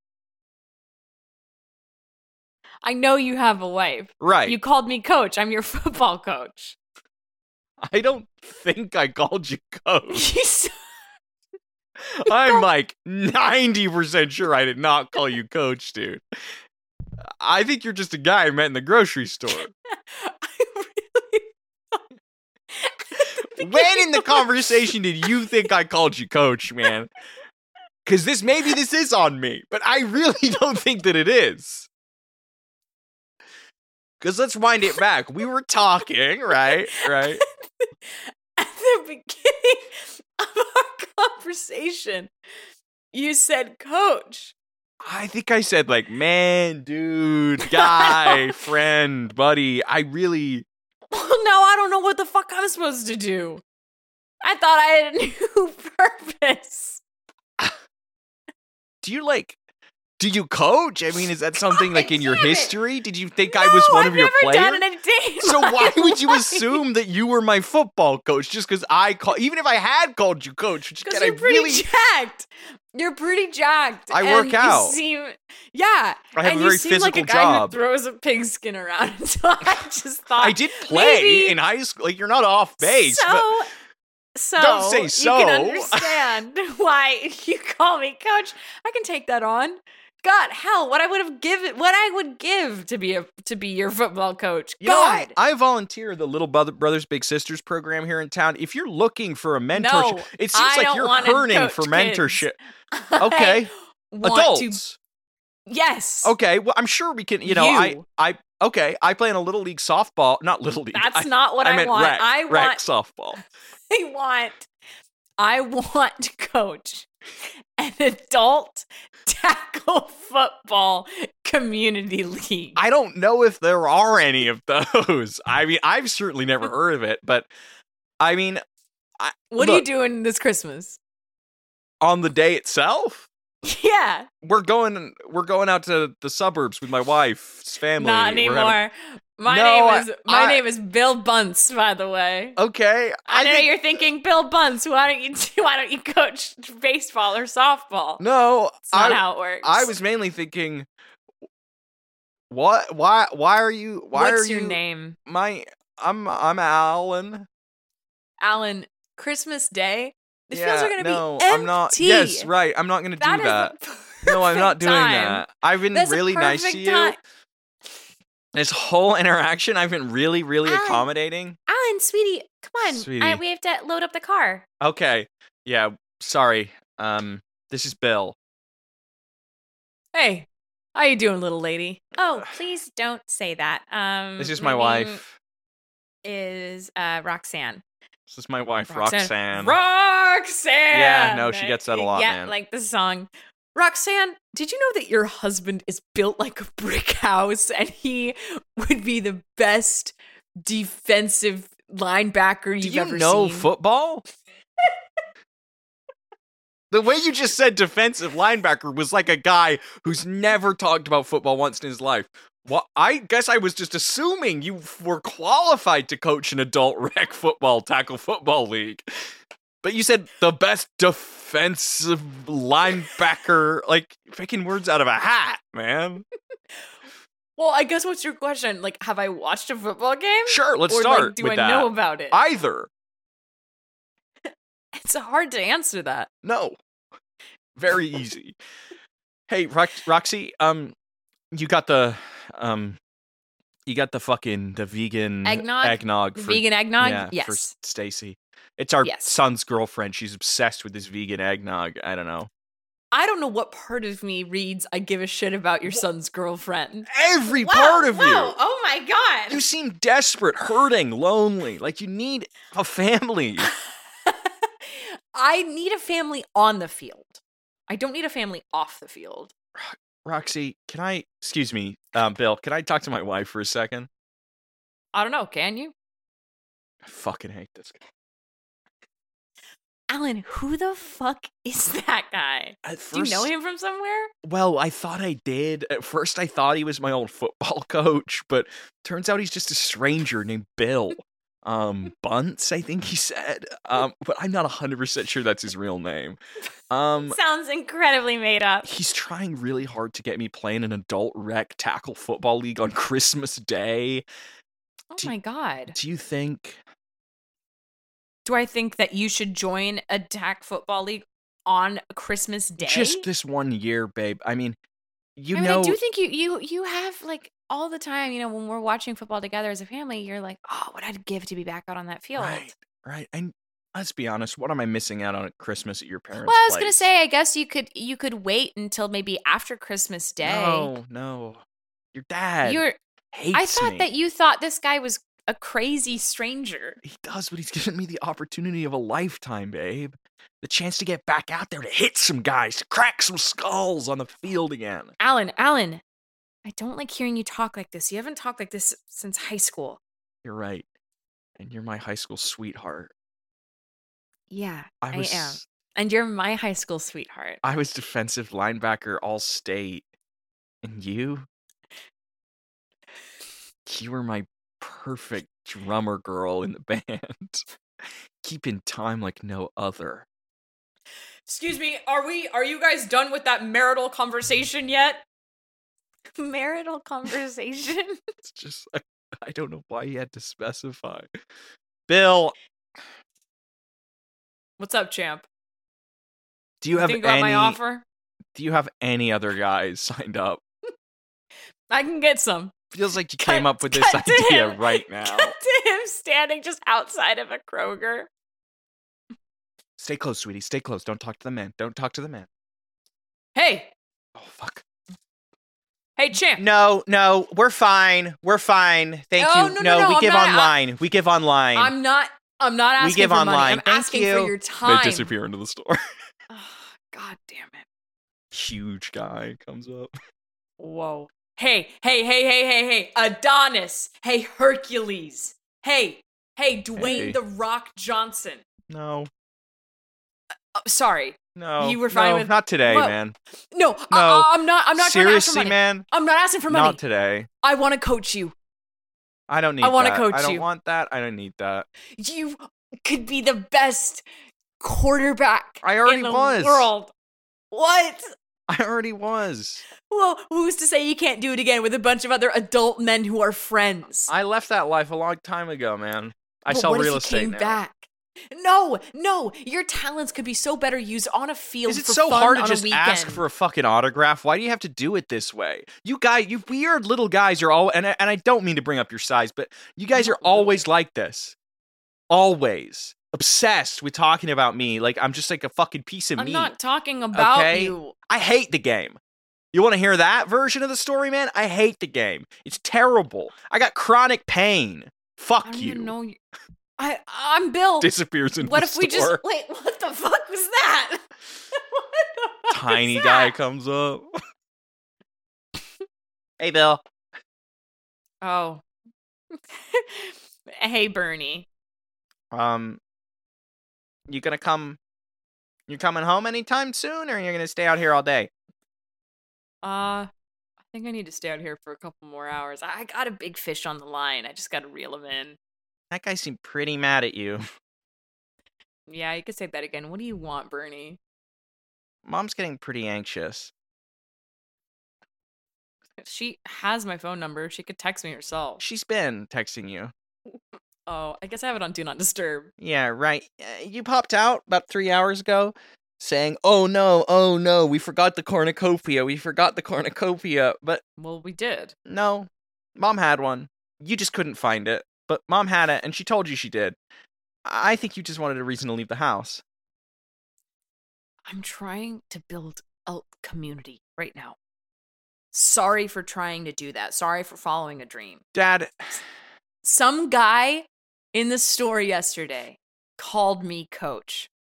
Speaker 4: I know you have a wife.
Speaker 5: Right.
Speaker 4: You called me coach. I'm your football coach.
Speaker 5: I don't think I called you coach.
Speaker 4: You s-
Speaker 5: I'm like ninety percent sure I did not call you coach, dude. I think you're just a guy I met in the grocery store.
Speaker 4: I really
Speaker 5: When in the conversation did you think I called you coach, man? Because this, maybe this is on me, but I really don't think that it is. Because let's wind it back. We were talking, right? Right?
Speaker 4: At the beginning of our conversation, you said coach.
Speaker 5: I think I said like, man, dude, guy, friend, buddy. I really...
Speaker 4: Well, now I don't know what the fuck I'm supposed to do. I thought I had a new purpose.
Speaker 5: Do you like... Do you coach? I mean, is that something like in your
Speaker 4: damn it.
Speaker 5: history? Did you think
Speaker 4: No,
Speaker 5: I was one
Speaker 4: I've
Speaker 5: of your
Speaker 4: never
Speaker 5: players?
Speaker 4: done it a day in
Speaker 5: So
Speaker 4: my
Speaker 5: why would you
Speaker 4: life.
Speaker 5: assume that you were my football coach just because I call? Even if I had called you coach, which
Speaker 4: Because
Speaker 5: again,
Speaker 4: you're
Speaker 5: I
Speaker 4: pretty
Speaker 5: really,
Speaker 4: jacked. You're pretty jacked.
Speaker 5: I
Speaker 4: and
Speaker 5: work out.
Speaker 4: You seem, yeah.
Speaker 5: I have
Speaker 4: and
Speaker 5: a very
Speaker 4: you seem like a
Speaker 5: physical
Speaker 4: guy
Speaker 5: job.
Speaker 4: who throws a pigskin around. So I just thought
Speaker 5: I did play
Speaker 4: maybe-
Speaker 5: in high school. Like you're not off base.
Speaker 4: So,
Speaker 5: but
Speaker 4: so
Speaker 5: Don't say
Speaker 4: You
Speaker 5: so.
Speaker 4: can understand why you call me coach. I can take that on. God, hell, what I would have given, what I would give to be a to be your football coach.
Speaker 5: you know, I,
Speaker 4: God,
Speaker 5: I volunteer the Little Brother, Brothers Big Sisters program here in town. If you're looking for a mentorship,
Speaker 4: No,
Speaker 5: it seems
Speaker 4: I
Speaker 5: like
Speaker 4: don't
Speaker 5: you're
Speaker 4: wanna
Speaker 5: hurting
Speaker 4: coach
Speaker 5: for
Speaker 4: kids.
Speaker 5: mentorship.
Speaker 4: I
Speaker 5: Okay,
Speaker 4: want
Speaker 5: adults.
Speaker 4: To, yes.
Speaker 5: Okay, well, I'm sure we can. You know, I,
Speaker 4: You.
Speaker 5: I, okay, I play in a little league softball, not little league.
Speaker 4: That's
Speaker 5: I,
Speaker 4: not what I,
Speaker 5: meant
Speaker 4: want.
Speaker 5: Rec,
Speaker 4: I
Speaker 5: rec
Speaker 4: want.
Speaker 5: softball.
Speaker 4: I want. I want to coach an adult tackle football community league.
Speaker 5: I don't know if there are any of those. I mean, I've certainly never heard of it, but I mean, I,
Speaker 4: What are you
Speaker 5: look,
Speaker 4: doing this Christmas?
Speaker 5: on the day itself?
Speaker 4: Yeah,
Speaker 5: We're going. We're going out to the suburbs with my wife's family.
Speaker 4: not
Speaker 5: We're
Speaker 4: anymore.
Speaker 5: having-
Speaker 4: my
Speaker 5: No,
Speaker 4: name is
Speaker 5: I-
Speaker 4: my
Speaker 5: I-
Speaker 4: name is Bill Bunce. By the way,
Speaker 5: Okay,
Speaker 4: I, know
Speaker 5: think-
Speaker 4: you're thinking Bill Bunce. Why don't you why don't you coach baseball or softball?
Speaker 5: No,
Speaker 4: It's not
Speaker 5: I,
Speaker 4: how it works.
Speaker 5: I was mainly thinking, what? Why? Why are you? Why
Speaker 4: What's
Speaker 5: are
Speaker 4: your
Speaker 5: you?
Speaker 4: name,
Speaker 5: My, I'm, I'm Alan.
Speaker 4: Alan? Christmas Day. The
Speaker 5: yeah,
Speaker 4: fields are going to
Speaker 5: no,
Speaker 4: be empty.
Speaker 5: I'm not. Yes, right. I'm not going to do
Speaker 4: That is
Speaker 5: that.
Speaker 4: the
Speaker 5: No, I'm not
Speaker 4: perfect
Speaker 5: doing
Speaker 4: time.
Speaker 5: that. I've been
Speaker 4: That's a
Speaker 5: really nice to
Speaker 4: perfect
Speaker 5: you.
Speaker 4: time.
Speaker 5: This whole interaction, I've been really, really
Speaker 1: Alan.
Speaker 5: accommodating.
Speaker 1: Alan, sweetie, come on.
Speaker 5: Sweetie.
Speaker 1: I, we have to load up the car.
Speaker 5: Okay. Yeah, sorry. Um, this is Bill.
Speaker 4: Hey, how you doing, little lady?
Speaker 1: Oh, please don't say that. Um,
Speaker 5: This is my
Speaker 1: name
Speaker 5: wife.
Speaker 1: Is uh, Roxanne.
Speaker 5: This is my wife, Roxanne.
Speaker 4: Roxanne.
Speaker 5: Yeah, no, she gets that a lot,
Speaker 4: Yeah,
Speaker 5: man.
Speaker 4: like the song. Roxanne, did you know that your husband is built like a brick house and he would be the best defensive linebacker
Speaker 5: Do
Speaker 4: you've
Speaker 5: you
Speaker 4: ever
Speaker 5: know
Speaker 4: seen?
Speaker 5: football? The way you just said defensive linebacker was like a guy who's never talked about football once in his life. Well, I guess I was just assuming you were qualified to coach an adult rec football, tackle football league. But you said the best defensive linebacker, like picking words out of a hat, man.
Speaker 4: Well, I guess what's your question? Like, have I watched a football game?
Speaker 5: Sure, let's
Speaker 4: or,
Speaker 5: start
Speaker 4: Like, do
Speaker 5: with
Speaker 4: I
Speaker 5: that.
Speaker 4: know about it?
Speaker 5: Either.
Speaker 4: It's hard to answer that.
Speaker 5: No. Very easy. Hey, Rox- Roxy, um, you got the, um, you got the fucking, the vegan
Speaker 4: Eggnog?
Speaker 5: eggnog
Speaker 4: The
Speaker 5: for,
Speaker 4: vegan eggnog?
Speaker 5: yeah,
Speaker 4: Yes.
Speaker 5: for Stacy. It's our
Speaker 4: Yes.
Speaker 5: son's girlfriend. She's obsessed with this vegan eggnog. I don't know.
Speaker 4: I don't know what part of me reads I give a shit about your son's girlfriend.
Speaker 5: Every
Speaker 4: Whoa,
Speaker 5: part of
Speaker 4: whoa,
Speaker 5: you.
Speaker 4: Oh my god.
Speaker 5: You seem desperate, hurting, lonely, like you need a family.
Speaker 4: I need a family on the field. I don't need a family off the field.
Speaker 5: Roxy, can I, excuse me, um, Bill, can I talk to my wife for a second?
Speaker 4: I don't know. Can you?
Speaker 5: I fucking hate this guy.
Speaker 4: Alan, who the fuck is that guy?
Speaker 5: At
Speaker 4: Do you know
Speaker 5: first-
Speaker 4: him from somewhere?
Speaker 5: Well, I thought I did. At first, I thought he was my old football coach, but turns out he's just a stranger named Bill. Um, Bunce, I think he said. Um, but I'm not one hundred percent sure that's his real name. Um,
Speaker 4: Sounds incredibly made up.
Speaker 5: he's trying really hard to get me playing an adult rec tackle football league on Christmas Day.
Speaker 4: Oh
Speaker 5: Do-
Speaker 4: my god.
Speaker 5: Do you think...
Speaker 4: Do I think that you should join a tack football league on Christmas Day?
Speaker 5: Just this one year, babe. I mean, you
Speaker 4: I mean,
Speaker 5: know...
Speaker 4: I do think you you you have like all the time, you know, when we're watching football together as a family, you're like, oh, what I'd give to be back out on that field.
Speaker 5: Right, right. And let's be honest, what am I missing out on at Christmas at your parents'
Speaker 4: Well, I was
Speaker 5: place?
Speaker 4: gonna say, I guess you could you could wait until maybe after Christmas Day.
Speaker 5: No, no. Your dad
Speaker 4: You're.
Speaker 5: hates
Speaker 4: I thought
Speaker 5: me.
Speaker 4: that you thought this guy was a crazy stranger.
Speaker 5: He does, but he's given me the opportunity of a lifetime, babe. The chance to get back out there to hit some guys, to crack some skulls on the field again.
Speaker 4: Alan, Alan, I don't like hearing you talk like this. You haven't talked like this since high school.
Speaker 5: You're right. And you're my high school sweetheart.
Speaker 4: Yeah,
Speaker 5: I
Speaker 4: I,
Speaker 5: was
Speaker 4: am. And you're my high school sweetheart.
Speaker 5: I was defensive linebacker all state. And you? You were my perfect drummer girl in the band. Keeping time like no other.
Speaker 4: Excuse me, are we are you guys done with that marital conversation yet? Marital conversation?
Speaker 5: It's just like, I don't know why you had to specify. Bill,
Speaker 4: What's up, champ?
Speaker 5: do you have
Speaker 4: Think about
Speaker 5: any
Speaker 4: my offer?
Speaker 5: do you have any other guys signed up?
Speaker 4: I can get some.
Speaker 5: Feels like you
Speaker 4: Cut-
Speaker 5: came up with this
Speaker 4: cut to
Speaker 5: idea
Speaker 4: him.
Speaker 5: right now.
Speaker 4: Cut to him standing just outside of a Kroger.
Speaker 5: Stay close, sweetie. Stay close. Don't talk to the man. Don't talk to the man.
Speaker 4: Hey,
Speaker 5: Oh fuck.
Speaker 4: hey, champ.
Speaker 5: No, no, we're fine. We're fine. Thank
Speaker 4: Oh,
Speaker 5: you.
Speaker 4: no, no, no,
Speaker 5: we
Speaker 4: I'm
Speaker 5: give
Speaker 4: not-
Speaker 5: online. we give online.
Speaker 4: I'm not. I'm not asking
Speaker 5: we give
Speaker 4: for
Speaker 5: online.
Speaker 4: money. I'm
Speaker 5: Thank
Speaker 4: asking
Speaker 5: you.
Speaker 4: for your time.
Speaker 5: They disappear into the store.
Speaker 4: Oh, God damn it.
Speaker 5: Huge guy comes up.
Speaker 4: Whoa. Hey, hey, hey, hey, hey, hey, Adonis. Hey, Hercules. Hey, hey, Dwayne
Speaker 5: Hey.
Speaker 4: the Rock Johnson.
Speaker 5: No,
Speaker 4: Oh, sorry.
Speaker 5: no.
Speaker 4: You were fine
Speaker 5: no,
Speaker 4: with-
Speaker 5: not today,
Speaker 4: What?
Speaker 5: man.
Speaker 4: No,
Speaker 5: No.
Speaker 4: I, I'm not. I'm not trying to ask for
Speaker 5: Seriously,
Speaker 4: money.
Speaker 5: man.
Speaker 4: I'm not asking for money.
Speaker 5: Not today.
Speaker 4: I want to coach you.
Speaker 5: I don't need
Speaker 4: I wanna
Speaker 5: that.
Speaker 4: coach
Speaker 5: I don't
Speaker 4: you.
Speaker 5: want that. I don't need that.
Speaker 4: You could be the best quarterback
Speaker 5: I already
Speaker 4: in the
Speaker 5: was.
Speaker 4: world. What?
Speaker 5: I already was.
Speaker 4: Well, who's to say you can't do it again with a bunch of other adult men who are friends?
Speaker 5: I left that life a long time ago, man. I
Speaker 4: But
Speaker 5: sell
Speaker 4: what if
Speaker 5: real
Speaker 4: you
Speaker 5: estate
Speaker 4: came
Speaker 5: now.
Speaker 4: back? No, no, your talents could be so better used on a field.
Speaker 5: Is it
Speaker 4: for
Speaker 5: so
Speaker 4: fun
Speaker 5: hard to
Speaker 4: on
Speaker 5: just
Speaker 4: a
Speaker 5: ask
Speaker 4: weekend.
Speaker 5: for a fucking autograph? Why do you have to do it this way? You guys, you weird little guys are all, and I, and I don't mean to bring up your size, but you guys are
Speaker 4: Not really.
Speaker 5: always like this. Always. Obsessed with talking about me like I'm just like a fucking piece of
Speaker 4: I'm
Speaker 5: meat.
Speaker 4: not talking about
Speaker 5: Okay?
Speaker 4: you.
Speaker 5: I hate the game. You want to hear that version of the story, man? I hate the game. It's terrible. I got chronic pain. Fuck
Speaker 4: I don't
Speaker 5: you.
Speaker 4: even know you. I I'm Bill.
Speaker 5: Disappears in
Speaker 4: What
Speaker 5: the
Speaker 4: if we just
Speaker 5: store.
Speaker 4: wait? What the fuck was that? What the fuck
Speaker 5: Tiny
Speaker 4: was
Speaker 5: guy
Speaker 4: that?
Speaker 5: comes up. Hey, Bill.
Speaker 4: Oh. Hey, Bernie.
Speaker 5: Um, you gonna come? You coming home anytime soon, or you're gonna stay out here all day?
Speaker 4: Uh, I think I need to stay out here for a couple more hours. I I got a big fish on the line. I just got to reel him in.
Speaker 5: That guy seemed pretty mad at you.
Speaker 4: Yeah, you could say that again. What do you want, Bernie?
Speaker 5: Mom's getting pretty anxious.
Speaker 4: She has my phone number. She could text me herself.
Speaker 5: She's been texting you.
Speaker 4: Oh, I guess I have it on Do Not Disturb.
Speaker 5: Yeah, right. Uh, You popped out about three hours ago saying, oh no, oh no, we forgot the cornucopia, we forgot the cornucopia. But
Speaker 4: Well, we did.
Speaker 5: no, Mom had one. You just couldn't find it. But Mom had it, and she told you she did. I think you just wanted a reason to leave the house.
Speaker 4: I'm trying to build a community right now. Sorry for trying to do that. Sorry for following a dream.
Speaker 5: Dad,
Speaker 4: Some guy in the store yesterday called me coach.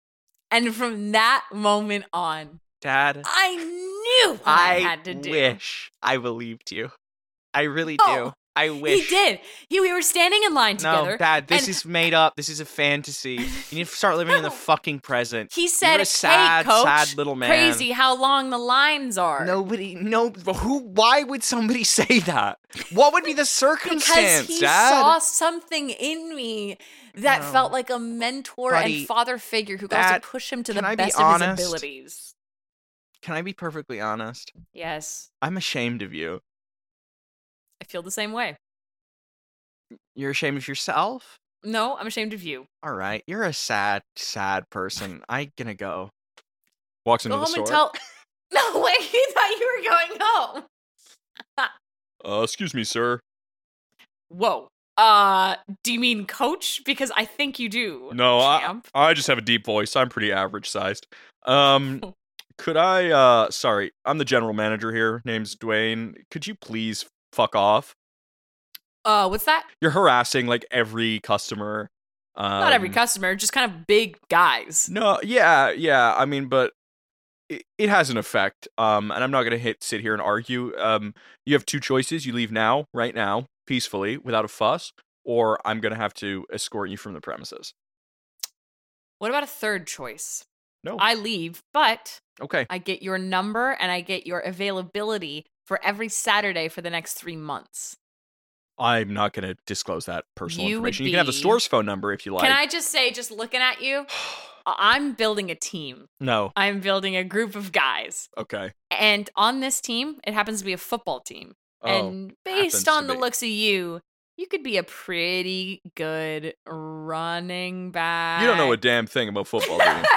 Speaker 4: And from that moment on,
Speaker 5: Dad,
Speaker 4: I knew what I,
Speaker 5: I
Speaker 4: had to do.
Speaker 5: wish I believed you. I really
Speaker 4: Oh,
Speaker 5: do. I wish.
Speaker 4: He did. He, we were standing in line
Speaker 5: No,
Speaker 4: together.
Speaker 5: Dad, this
Speaker 4: and
Speaker 5: is made up. This is a fantasy. You need to start living in the
Speaker 4: No.
Speaker 5: fucking present.
Speaker 4: He said,
Speaker 5: You're a sad,
Speaker 4: hey, coach,
Speaker 5: sad little man.
Speaker 4: crazy how long the lines are.
Speaker 5: Nobody, no, who, why would somebody say that? What would be the circumstance,
Speaker 4: Because he
Speaker 5: Dad?
Speaker 4: saw something in me that
Speaker 5: No.
Speaker 4: felt like a mentor
Speaker 5: Buddy,
Speaker 4: and father figure who
Speaker 5: that-
Speaker 4: goes to push him to the
Speaker 5: can I be
Speaker 4: best of
Speaker 5: honest?
Speaker 4: his abilities.
Speaker 5: Can I be perfectly honest?
Speaker 4: Yes,
Speaker 5: I'm ashamed of you.
Speaker 4: I feel the same way.
Speaker 5: You're ashamed of yourself?
Speaker 4: No, I'm ashamed of you.
Speaker 5: All right, you're a sad, sad person. I gonna go. Walks into
Speaker 4: Go
Speaker 5: the
Speaker 4: home
Speaker 5: store.
Speaker 4: and tell. No way! You thought you were going home.
Speaker 5: Uh, excuse me, sir.
Speaker 4: Whoa. Uh, do you mean coach? Because I think you do.
Speaker 5: No, I,
Speaker 4: champ.
Speaker 5: I just have a deep voice. I'm pretty average sized. Um, could I? Uh, sorry, I'm the general manager here. Name's Dwayne. Could you please fuck off?
Speaker 4: Uh, what's that?
Speaker 5: You're harassing like every customer. Um,
Speaker 4: Not every customer, just kind of big guys.
Speaker 5: No, yeah, yeah. I mean, but it, it has an effect. Um, and I'm not gonna hit sit here and argue. Um, you have two choices. You leave now, right now, peacefully, without a fuss, or I'm gonna have to escort you from the premises.
Speaker 4: What about a third choice?
Speaker 5: No.
Speaker 4: I leave, but
Speaker 5: Okay.
Speaker 4: I get your number and I get your availability for every Saturday for the next three months.
Speaker 5: I'm not going to disclose that personal
Speaker 4: You would
Speaker 5: information. You can have the
Speaker 4: be-
Speaker 5: store's phone number if you like.
Speaker 4: Can I just say, just looking at you, I'm building a team.
Speaker 5: No.
Speaker 4: I'm building a group of guys.
Speaker 5: Okay.
Speaker 4: And on this team, it happens to be a football team.
Speaker 5: Oh,
Speaker 4: and based
Speaker 5: happens
Speaker 4: on
Speaker 5: to
Speaker 4: the
Speaker 5: be.
Speaker 4: looks of you, you could be a pretty good running back.
Speaker 5: You don't know a damn thing about football, do you?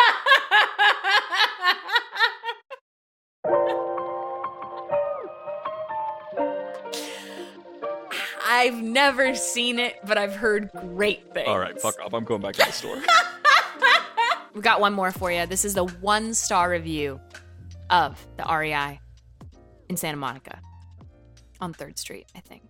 Speaker 4: I've never seen it, but I've heard great things.
Speaker 5: All right, fuck off. I'm going back to the store.
Speaker 4: We've got one more for you. This is the one star review of the R E I in Santa Monica on third Street, I think.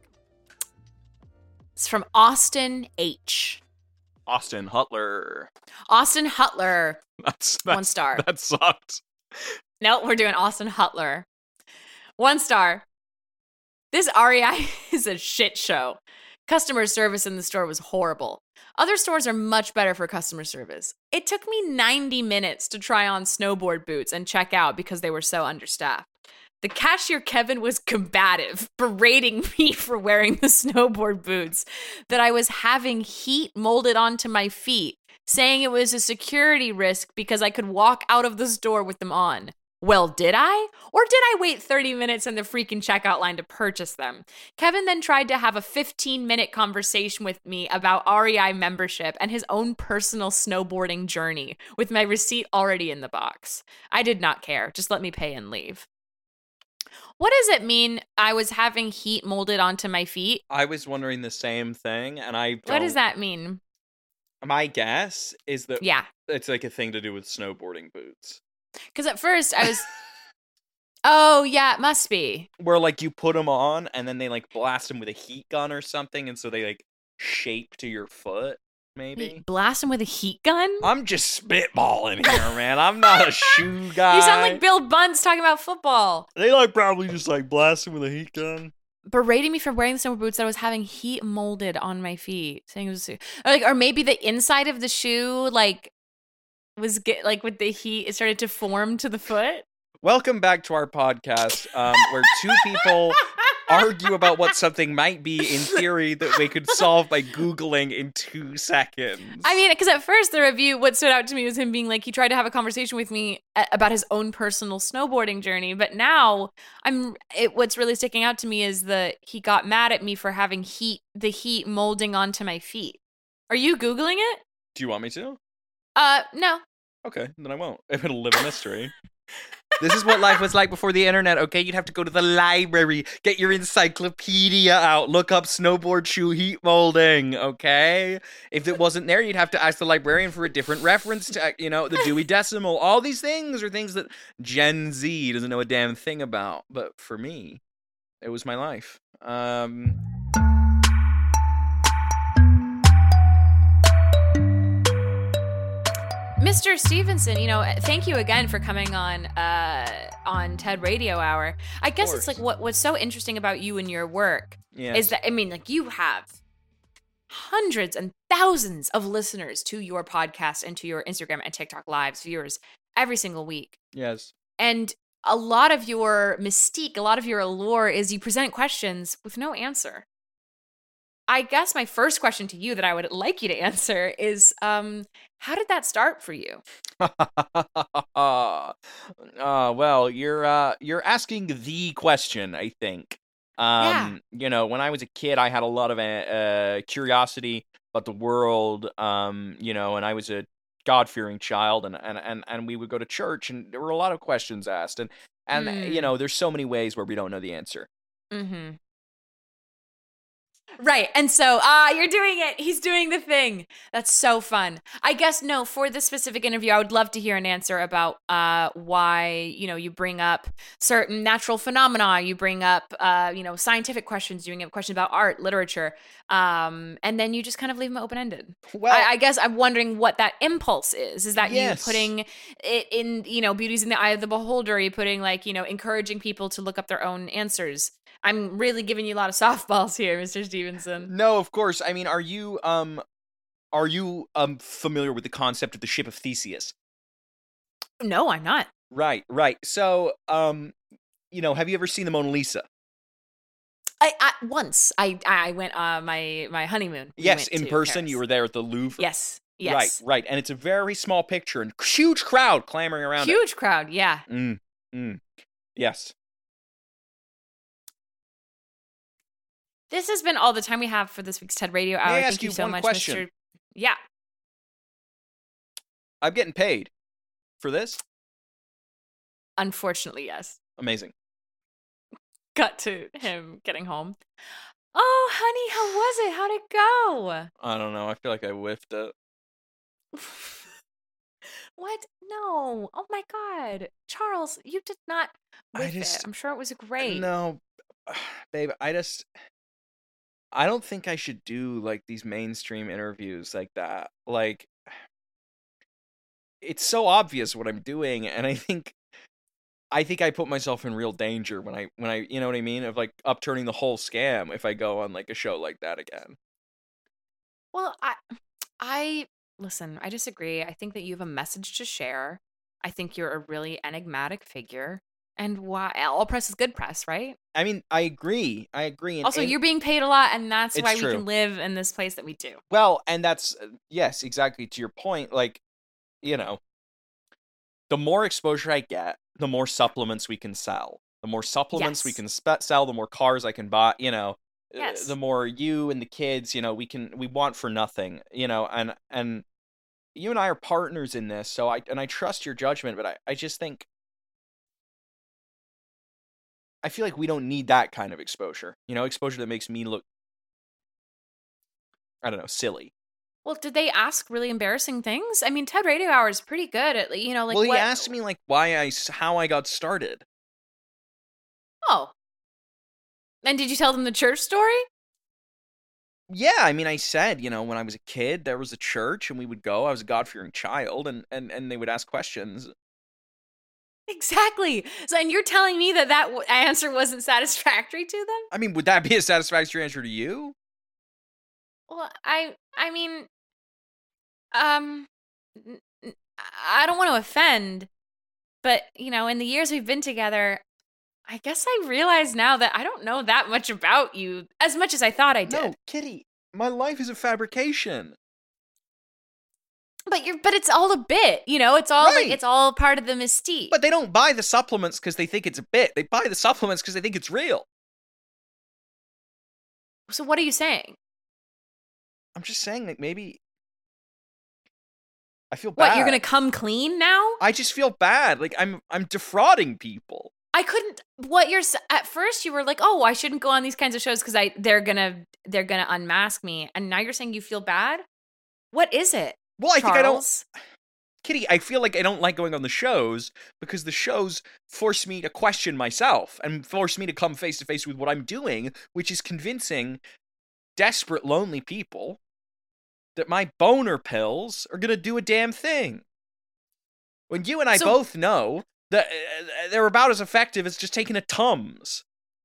Speaker 4: It's from Austin H.
Speaker 5: Austin Hutler.
Speaker 4: Austin Hutler.
Speaker 5: That's, that's
Speaker 4: One star.
Speaker 5: That sucked.
Speaker 4: No, we're doing Austin Hutler. One star. This R E I is a shit show. Customer service in the store was horrible. Other stores are much better for customer service. It took me ninety minutes to try on snowboard boots and check out because they were so understaffed. The cashier, Kevin, was combative, berating me for wearing the snowboard boots, that I was having heat molded onto my feet, saying it was a security risk because I could walk out of the store with them on. Well, did I? Or did I wait thirty minutes in the freaking checkout line to purchase them? Kevin then tried to have a fifteen minute conversation with me about R E I membership and his own personal snowboarding journey, with my receipt already in the box. I did not care. Just let me pay and leave. What does it mean I was having heat molded onto my feet?
Speaker 5: I was wondering the same thing, and I don't...
Speaker 4: What does that mean?
Speaker 5: My guess is that
Speaker 4: Yeah.
Speaker 5: it's like a thing to do with snowboarding boots.
Speaker 4: Because at first I was... Oh, yeah, it must be.
Speaker 5: Where, like, you put them on, and then they, like, blast them with a heat gun or something, and so they, like, shape to your foot, maybe?
Speaker 4: Wait, blast him with a heat gun?
Speaker 5: I'm just spitballing here, man. I'm not a shoe guy.
Speaker 4: You sound like Bill Bunce talking about football.
Speaker 5: They, like, probably just, like, blast him with a heat gun.
Speaker 4: Berating me for wearing the snowboard boots that I was having heat molded on my feet, saying it was or like, or maybe the inside of the shoe, like, was get like with the heat, it started to form to the foot.
Speaker 5: Welcome back to our podcast, um, where two people argue about what something might be in theory that we could solve by Googling in two seconds.
Speaker 4: I mean, because at first the review, what stood out to me was him being like, he tried to have a conversation with me a- about his own personal snowboarding journey. But now I'm, it, what's really sticking out to me is that he got mad at me for having heat, the heat molding onto my feet. Are you Googling it?
Speaker 5: Do you want me to?
Speaker 4: Uh, no.
Speaker 5: Okay, then I won't. It'll live a mystery. This is what life was like before the internet, okay? You'd have to go to the library, get your encyclopedia out, look up snowboard shoe heat molding, okay? If it wasn't there, you'd have to ask the librarian for a different reference to, you know, the Dewey Decimal. All these things are things that Gen Z doesn't know a damn thing about. But for me, it was my life. Um...
Speaker 4: Mister Stevenson, you know, thank you again for coming on uh, on TED Radio Hour. I guess it's like what what's so interesting about you and your work
Speaker 5: Yes.
Speaker 4: is that, I mean, like you have hundreds and thousands of listeners to your podcast and to your Instagram and TikTok lives, viewers every single week.
Speaker 5: Yes.
Speaker 4: And a lot of your mystique, a lot of your allure is you present questions with no answer. I guess my first question to you that I would like you to answer is, um, how did that start for you?
Speaker 5: uh, well, you're uh, you're asking the question, I think. Um, You know, when I was a kid, I had a lot of uh, curiosity about the world, um, you know, and I was a God-fearing child, and, and, and, and we would go to church, and there were a lot of questions asked, and, and
Speaker 4: Mm.
Speaker 5: you know, there's so many ways where we don't know the answer.
Speaker 4: Mm-hmm. Right. And so, ah, you're doing it. He's doing the thing. That's so fun. I guess, no, for this specific interview, I would love to hear an answer about uh, why, you know, you bring up certain natural phenomena. You bring up, uh, you know, scientific questions. You bring up questions about art, literature. Um, and then you just kind of leave them open-ended.
Speaker 5: Well,
Speaker 4: I, I guess I'm wondering what that impulse is. Is that
Speaker 5: Yes.
Speaker 4: you putting it in, you know, beauty's in the eye of the beholder? Are you putting, like, you know, encouraging people to look up their own answers? I'm really giving you a lot of softballs here, Mister Stevenson.
Speaker 5: No, of course. I mean, are you um, are you um familiar with the concept of the ship of Theseus?
Speaker 4: No, I'm not.
Speaker 5: Right, right. So, um, you know, have you ever seen the Mona Lisa?
Speaker 4: I, I once I I went uh my my honeymoon. We
Speaker 5: Yes,
Speaker 4: went
Speaker 5: in
Speaker 4: to
Speaker 5: person.
Speaker 4: Paris.
Speaker 5: You were there at the Louvre.
Speaker 4: Yes. Yes.
Speaker 5: Right, right. And it's a very small picture and huge crowd clamoring around it.
Speaker 4: Huge crowd. Yeah.
Speaker 5: Mm, mm. Yes.
Speaker 4: This has been all the time we have for this week's TED Radio Hour.
Speaker 5: May I
Speaker 4: Thank
Speaker 5: ask
Speaker 4: you
Speaker 5: you
Speaker 4: so
Speaker 5: one
Speaker 4: much,
Speaker 5: question?
Speaker 4: Mister Yeah.
Speaker 5: I'm getting paid for this.
Speaker 4: Unfortunately, yes.
Speaker 5: Amazing.
Speaker 4: Cut to him getting home. Oh, honey, how was it? How'd it go?
Speaker 5: I don't know. I feel like I whiffed it.
Speaker 4: What? No. Oh my God. Charles, you did not
Speaker 5: I
Speaker 4: whiff
Speaker 5: just-
Speaker 4: it. I'm sure it was great.
Speaker 5: No, babe. I just. I don't think I should do like these mainstream interviews like that. Like, it's so obvious what I'm doing, and I think. I think I put myself in real danger when I when I you know what I mean of like upturning the whole scam if I go on like a show like that again.
Speaker 4: Well, I, I listen. I disagree. I think that you have a message to share. I think you're a really enigmatic figure, and why all press is good press, right?
Speaker 5: I mean, I agree. I agree. And,
Speaker 4: Also,
Speaker 5: and-
Speaker 4: you're being paid a lot, and that's
Speaker 5: It's
Speaker 4: why we
Speaker 5: true.
Speaker 4: can live in this place that we do.
Speaker 5: well, and that's uh, yes, exactly to your point. Like, you know, the more exposure I get, the more supplements we can sell. The more supplements we
Speaker 4: Yes.
Speaker 5: can spe- sell, the more cars I can buy. You know, uh,
Speaker 4: Yes.
Speaker 5: the more you and the kids, you know, we can we want for nothing. You know, and and you and I are partners in this. So I and I trust your judgment, but I I just think. I feel like we don't need that kind of exposure. You know, exposure that makes me look, I don't know, silly.
Speaker 4: Well, did they ask really embarrassing things? I mean, TED Radio Hour is pretty good at, you know, like
Speaker 5: well, he
Speaker 4: what-
Speaker 5: asked me like why I s- how I got started.
Speaker 4: Oh. And did you tell them the church story?
Speaker 5: Yeah, I mean, I said, you know, when I was a kid, there was a church, and we would go. I was a God-fearing child, and and and they would ask questions.
Speaker 4: Exactly. So, and you're telling me that that w- answer wasn't satisfactory to them?
Speaker 5: I mean, would that be a satisfactory answer to you?
Speaker 4: Well, I, I mean, um, n- n- I don't want to offend, but you know, in the years we've been together, I guess I realize now that I don't know that much about you as much as I thought I did.
Speaker 5: No, Kitty, my life is a fabrication.
Speaker 4: But you're, but it's all a bit, you know. It's all like
Speaker 5: Right.
Speaker 4: it's all part of the mystique.
Speaker 5: But they don't buy the supplements because they think it's a bit. They buy the supplements because they think it's real.
Speaker 4: So what are you saying?
Speaker 5: I'm just saying, like maybe. I feel bad.
Speaker 4: What, you're gonna come clean now?
Speaker 5: I just feel bad. Like I'm I'm defrauding people.
Speaker 4: I couldn't. What you're s- at first you were like, oh, I shouldn't go on these kinds of shows because I they're gonna they're gonna unmask me, and now you're saying you feel bad. What is it?
Speaker 5: Well, I think I don't.
Speaker 4: Charles?
Speaker 5: Kitty, I feel like I don't like going on the shows because the shows force me to question myself and force me to come face to face with what I'm doing, which is convincing desperate, lonely people that my boner pills are going to do a damn thing. When you and I
Speaker 4: So-
Speaker 5: both know that uh, they're about as effective as just taking a Tums.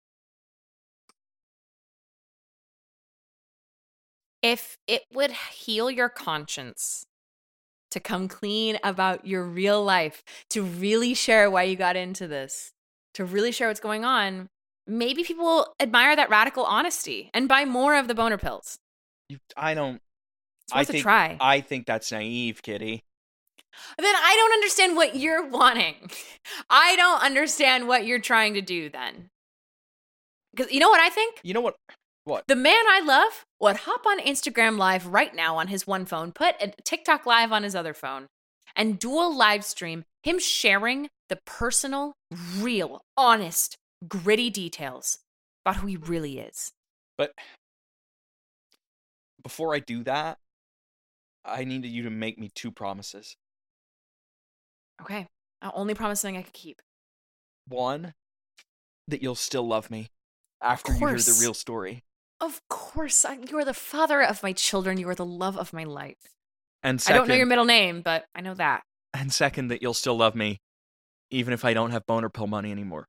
Speaker 4: If it would heal your conscience to come clean about your real life, to really share why you got into this, to really share what's going on, maybe people will admire that radical honesty and buy more of the boner pills.
Speaker 5: You, I don't.
Speaker 4: It's
Speaker 5: I
Speaker 4: worth a
Speaker 5: think.
Speaker 4: try.
Speaker 5: I think that's naive, Kitty.
Speaker 4: Then I don't understand what you're wanting. I don't understand what you're trying to do then. Because you know what I think?
Speaker 5: You know what? What?
Speaker 4: The man I love would hop on Instagram Live right now on his one phone, put a TikTok Live on his other phone, and dual live stream him sharing the personal, real, honest, gritty details about who he really is.
Speaker 5: But before I do that, I need you to make me two promises.
Speaker 4: Okay. Uh, only promise something I can keep.
Speaker 5: One, that you'll still love me after you hear the
Speaker 4: course.
Speaker 5: real story.
Speaker 4: Of course. I, you are the father of my children. You are the love of my life.
Speaker 5: And
Speaker 4: I
Speaker 5: second,
Speaker 4: don't know your middle name, but I know that.
Speaker 5: and second, that you'll still love me, even if I don't have boner pill money anymore.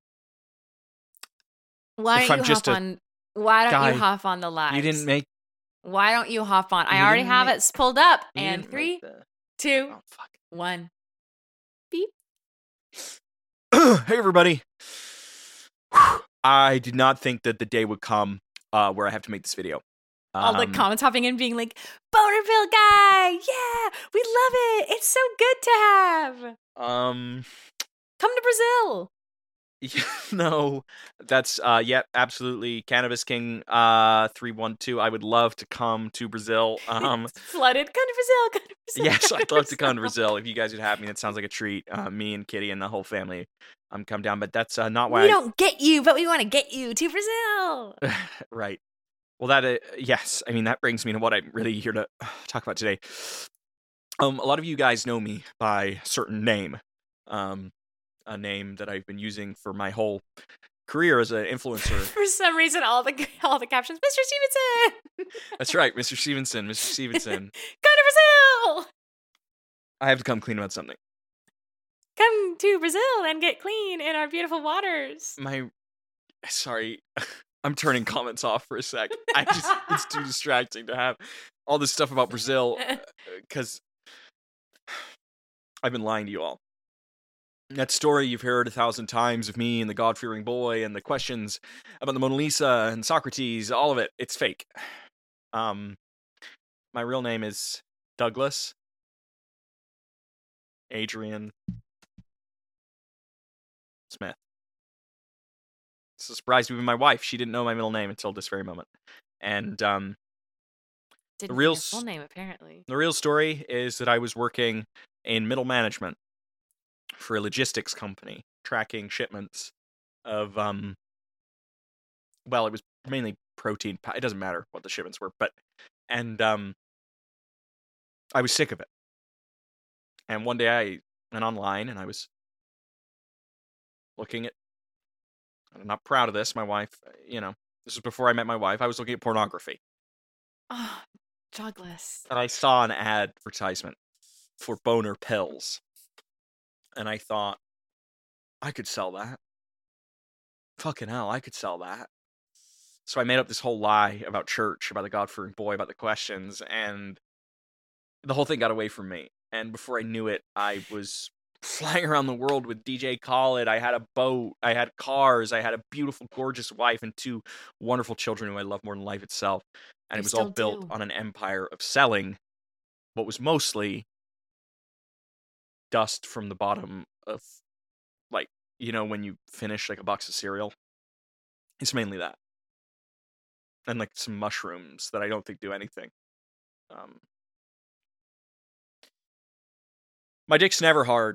Speaker 4: Why
Speaker 5: If
Speaker 4: don't
Speaker 5: I'm
Speaker 4: you
Speaker 5: just
Speaker 4: hop
Speaker 5: a
Speaker 4: on? Why don't
Speaker 5: guy,
Speaker 4: you hop on the live?
Speaker 5: You didn't make.
Speaker 4: Why don't you hop on? I
Speaker 5: You
Speaker 4: already
Speaker 5: didn't
Speaker 4: have
Speaker 5: make-
Speaker 4: it pulled up.
Speaker 5: you
Speaker 4: And
Speaker 5: didn't
Speaker 4: three,
Speaker 5: make the-
Speaker 4: two,
Speaker 5: Oh fuck.
Speaker 4: one. Beep.
Speaker 5: Hey everybody. I did not think that the day would come uh, where I have to make this video.
Speaker 4: All the
Speaker 5: Um,
Speaker 4: comments hopping in, being like, "Boner pill guy, yeah, we love it. It's so good to have.
Speaker 5: Um.
Speaker 4: Come to Brazil."
Speaker 5: No, that's uh yeah, absolutely. Cannabis King uh three one two. I would love to come to Brazil. Um
Speaker 4: It's flooded. Come to Brazil. Come to Brazil.
Speaker 5: yes, I'd love to come to
Speaker 4: Brazil.
Speaker 5: Brazil. If you guys would have me, that sounds like a treat. Uh, me and Kitty and the whole family um come down, but that's uh, not why
Speaker 4: We
Speaker 5: I-
Speaker 4: don't get you, but we want to get you to Brazil.
Speaker 5: right. Well, that uh, yes, I mean that brings me to what I'm really here to talk about today. Um a lot of you guys know me by a certain name. Um a name that I've been using for my whole career as an influencer.
Speaker 4: For some reason, all the all the captions, Mister Stevenson,
Speaker 5: That's right, Mister Stevenson, Mister Stevenson.
Speaker 4: come to Brazil.
Speaker 5: I have to come clean about something.
Speaker 4: Come to Brazil and get clean in our beautiful waters.
Speaker 5: My, sorry, I'm turning comments off for a sec. I just, it's too distracting to have all this stuff about Brazil because I've been lying to you all. That story you've heard a thousand times of me and the God-fearing boy and the questions about the Mona Lisa and Socrates, all of it, it's fake. Um, my real name is Douglas Adrian Smith. It's a surprise to even my wife. She didn't know my middle name until this very moment. And um,
Speaker 4: Didn't
Speaker 5: real
Speaker 4: real full
Speaker 5: s-
Speaker 4: name apparently.
Speaker 5: the real story is that I was working in middle management for a logistics company, tracking shipments of, um, well, it was mainly protein. pa- It doesn't matter what the shipments were, but, and um, I was sick of it. And one day I went online and I was looking at, I'm not proud of this, my wife, you know, this was before I met my wife, I was looking at pornography.
Speaker 4: Oh, Douglas.
Speaker 5: And I saw an advertisement for boner pills. And I thought, I could sell that. Fucking hell, I could sell that. So I made up this whole lie about church, about the God-fearing boy, about the questions, and the whole thing got away from me. And before I knew it, I was flying around the world with D J Khaled. I had a boat, I had cars, I had a beautiful, gorgeous wife, and two wonderful children who I love more than life itself. And
Speaker 4: You
Speaker 5: it was all
Speaker 4: still
Speaker 5: built
Speaker 4: do.
Speaker 5: on an empire of selling what was mostly dust from the bottom of, like, you know, when you finish like a box of cereal. It's mainly that. And like some mushrooms that I don't think do anything. Um, my dick's never hard.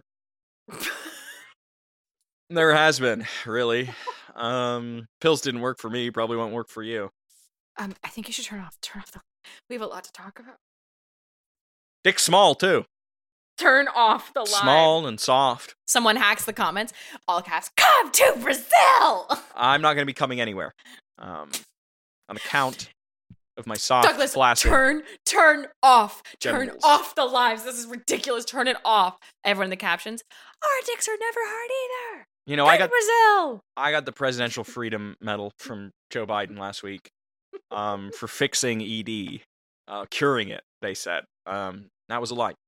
Speaker 5: Never has been, really. Um, pills didn't work for me, probably won't work for you.
Speaker 4: Um, I think you should turn off. Turn off the. We have a lot to talk about.
Speaker 5: Dick's small, too.
Speaker 4: Turn off the live.
Speaker 5: Small and soft.
Speaker 4: Someone hacks the comments. All caps. Come to Brazil.
Speaker 5: I'm not going to be coming anywhere. Um, on the count of my soft,
Speaker 4: Douglas,
Speaker 5: flaccid
Speaker 4: turn, turn off,
Speaker 5: genitals.
Speaker 4: turn off the lives. This is ridiculous. Turn it off. Everyone in the captions, our dicks are never hard either.
Speaker 5: You know,
Speaker 4: Go
Speaker 5: I
Speaker 4: to
Speaker 5: got
Speaker 4: Brazil.
Speaker 5: I got the Presidential Freedom Medal from Joe Biden last week um, for fixing E D, uh, curing it. They said um, that was a lie.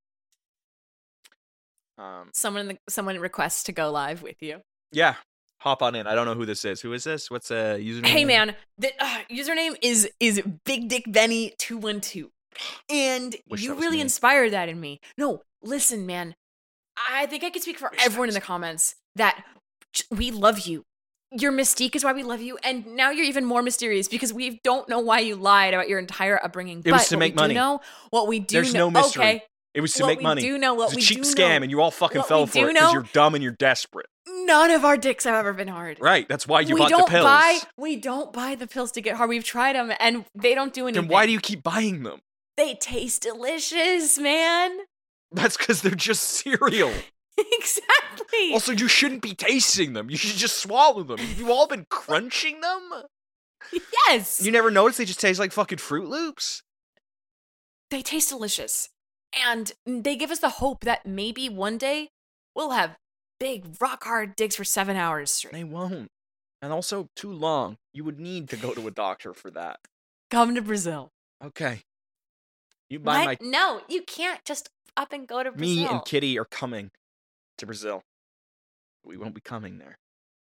Speaker 5: Um,
Speaker 4: Someone, in the, someone requests to go live with you.
Speaker 5: yeah, hop on in. I don't know who this is. Who is this? What's a username?
Speaker 4: Hey man, the uh, username is is Big Dick Benny two one two, and
Speaker 5: Wish
Speaker 4: you
Speaker 5: that was
Speaker 4: really
Speaker 5: me.
Speaker 4: inspired that in me. No, listen, man, I think I can speak for
Speaker 5: Wish that
Speaker 4: everyone in
Speaker 5: was
Speaker 4: the comments that j- we love you. Your mystique is why we love you, and now you're even more mysterious because we don't know why you lied about your entire upbringing.
Speaker 5: It was
Speaker 4: but
Speaker 5: to
Speaker 4: what
Speaker 5: make
Speaker 4: we
Speaker 5: money.
Speaker 4: Do know what we do
Speaker 5: There's
Speaker 4: know.
Speaker 5: no mystery.
Speaker 4: Okay,
Speaker 5: It was to
Speaker 4: what
Speaker 5: make
Speaker 4: we
Speaker 5: money.
Speaker 4: do know, what
Speaker 5: it was
Speaker 4: we
Speaker 5: a cheap
Speaker 4: do
Speaker 5: scam,
Speaker 4: know-
Speaker 5: and you all fucking
Speaker 4: what
Speaker 5: fell
Speaker 4: we
Speaker 5: for
Speaker 4: do
Speaker 5: it because
Speaker 4: know-
Speaker 5: you're dumb and you're desperate.
Speaker 4: none of our dicks have ever been hard.
Speaker 5: Right? That's why you
Speaker 4: we
Speaker 5: bought
Speaker 4: don't
Speaker 5: the pills.
Speaker 4: buy. We don't buy the pills to get hard. We've tried them, and they don't do anything.
Speaker 5: Then why do you keep buying them?
Speaker 4: They taste delicious, man.
Speaker 5: That's because they're just cereal.
Speaker 4: Exactly.
Speaker 5: Also, you shouldn't be tasting them. You should just swallow them. You've all been crunching them?
Speaker 4: Yes.
Speaker 5: You never noticed they just taste like fucking Fruit Loops?
Speaker 4: They taste delicious. And they give us the hope that maybe one day we'll have big rock hard dicks for seven hours straight.
Speaker 5: They won't. And also, too long. You would need to go to a doctor for that.
Speaker 4: Come to Brazil.
Speaker 5: Okay. You buy
Speaker 4: What? No, you can't just up and go to
Speaker 5: my...
Speaker 4: Brazil.
Speaker 5: Me and Kitty are coming to Brazil. We won't be coming there.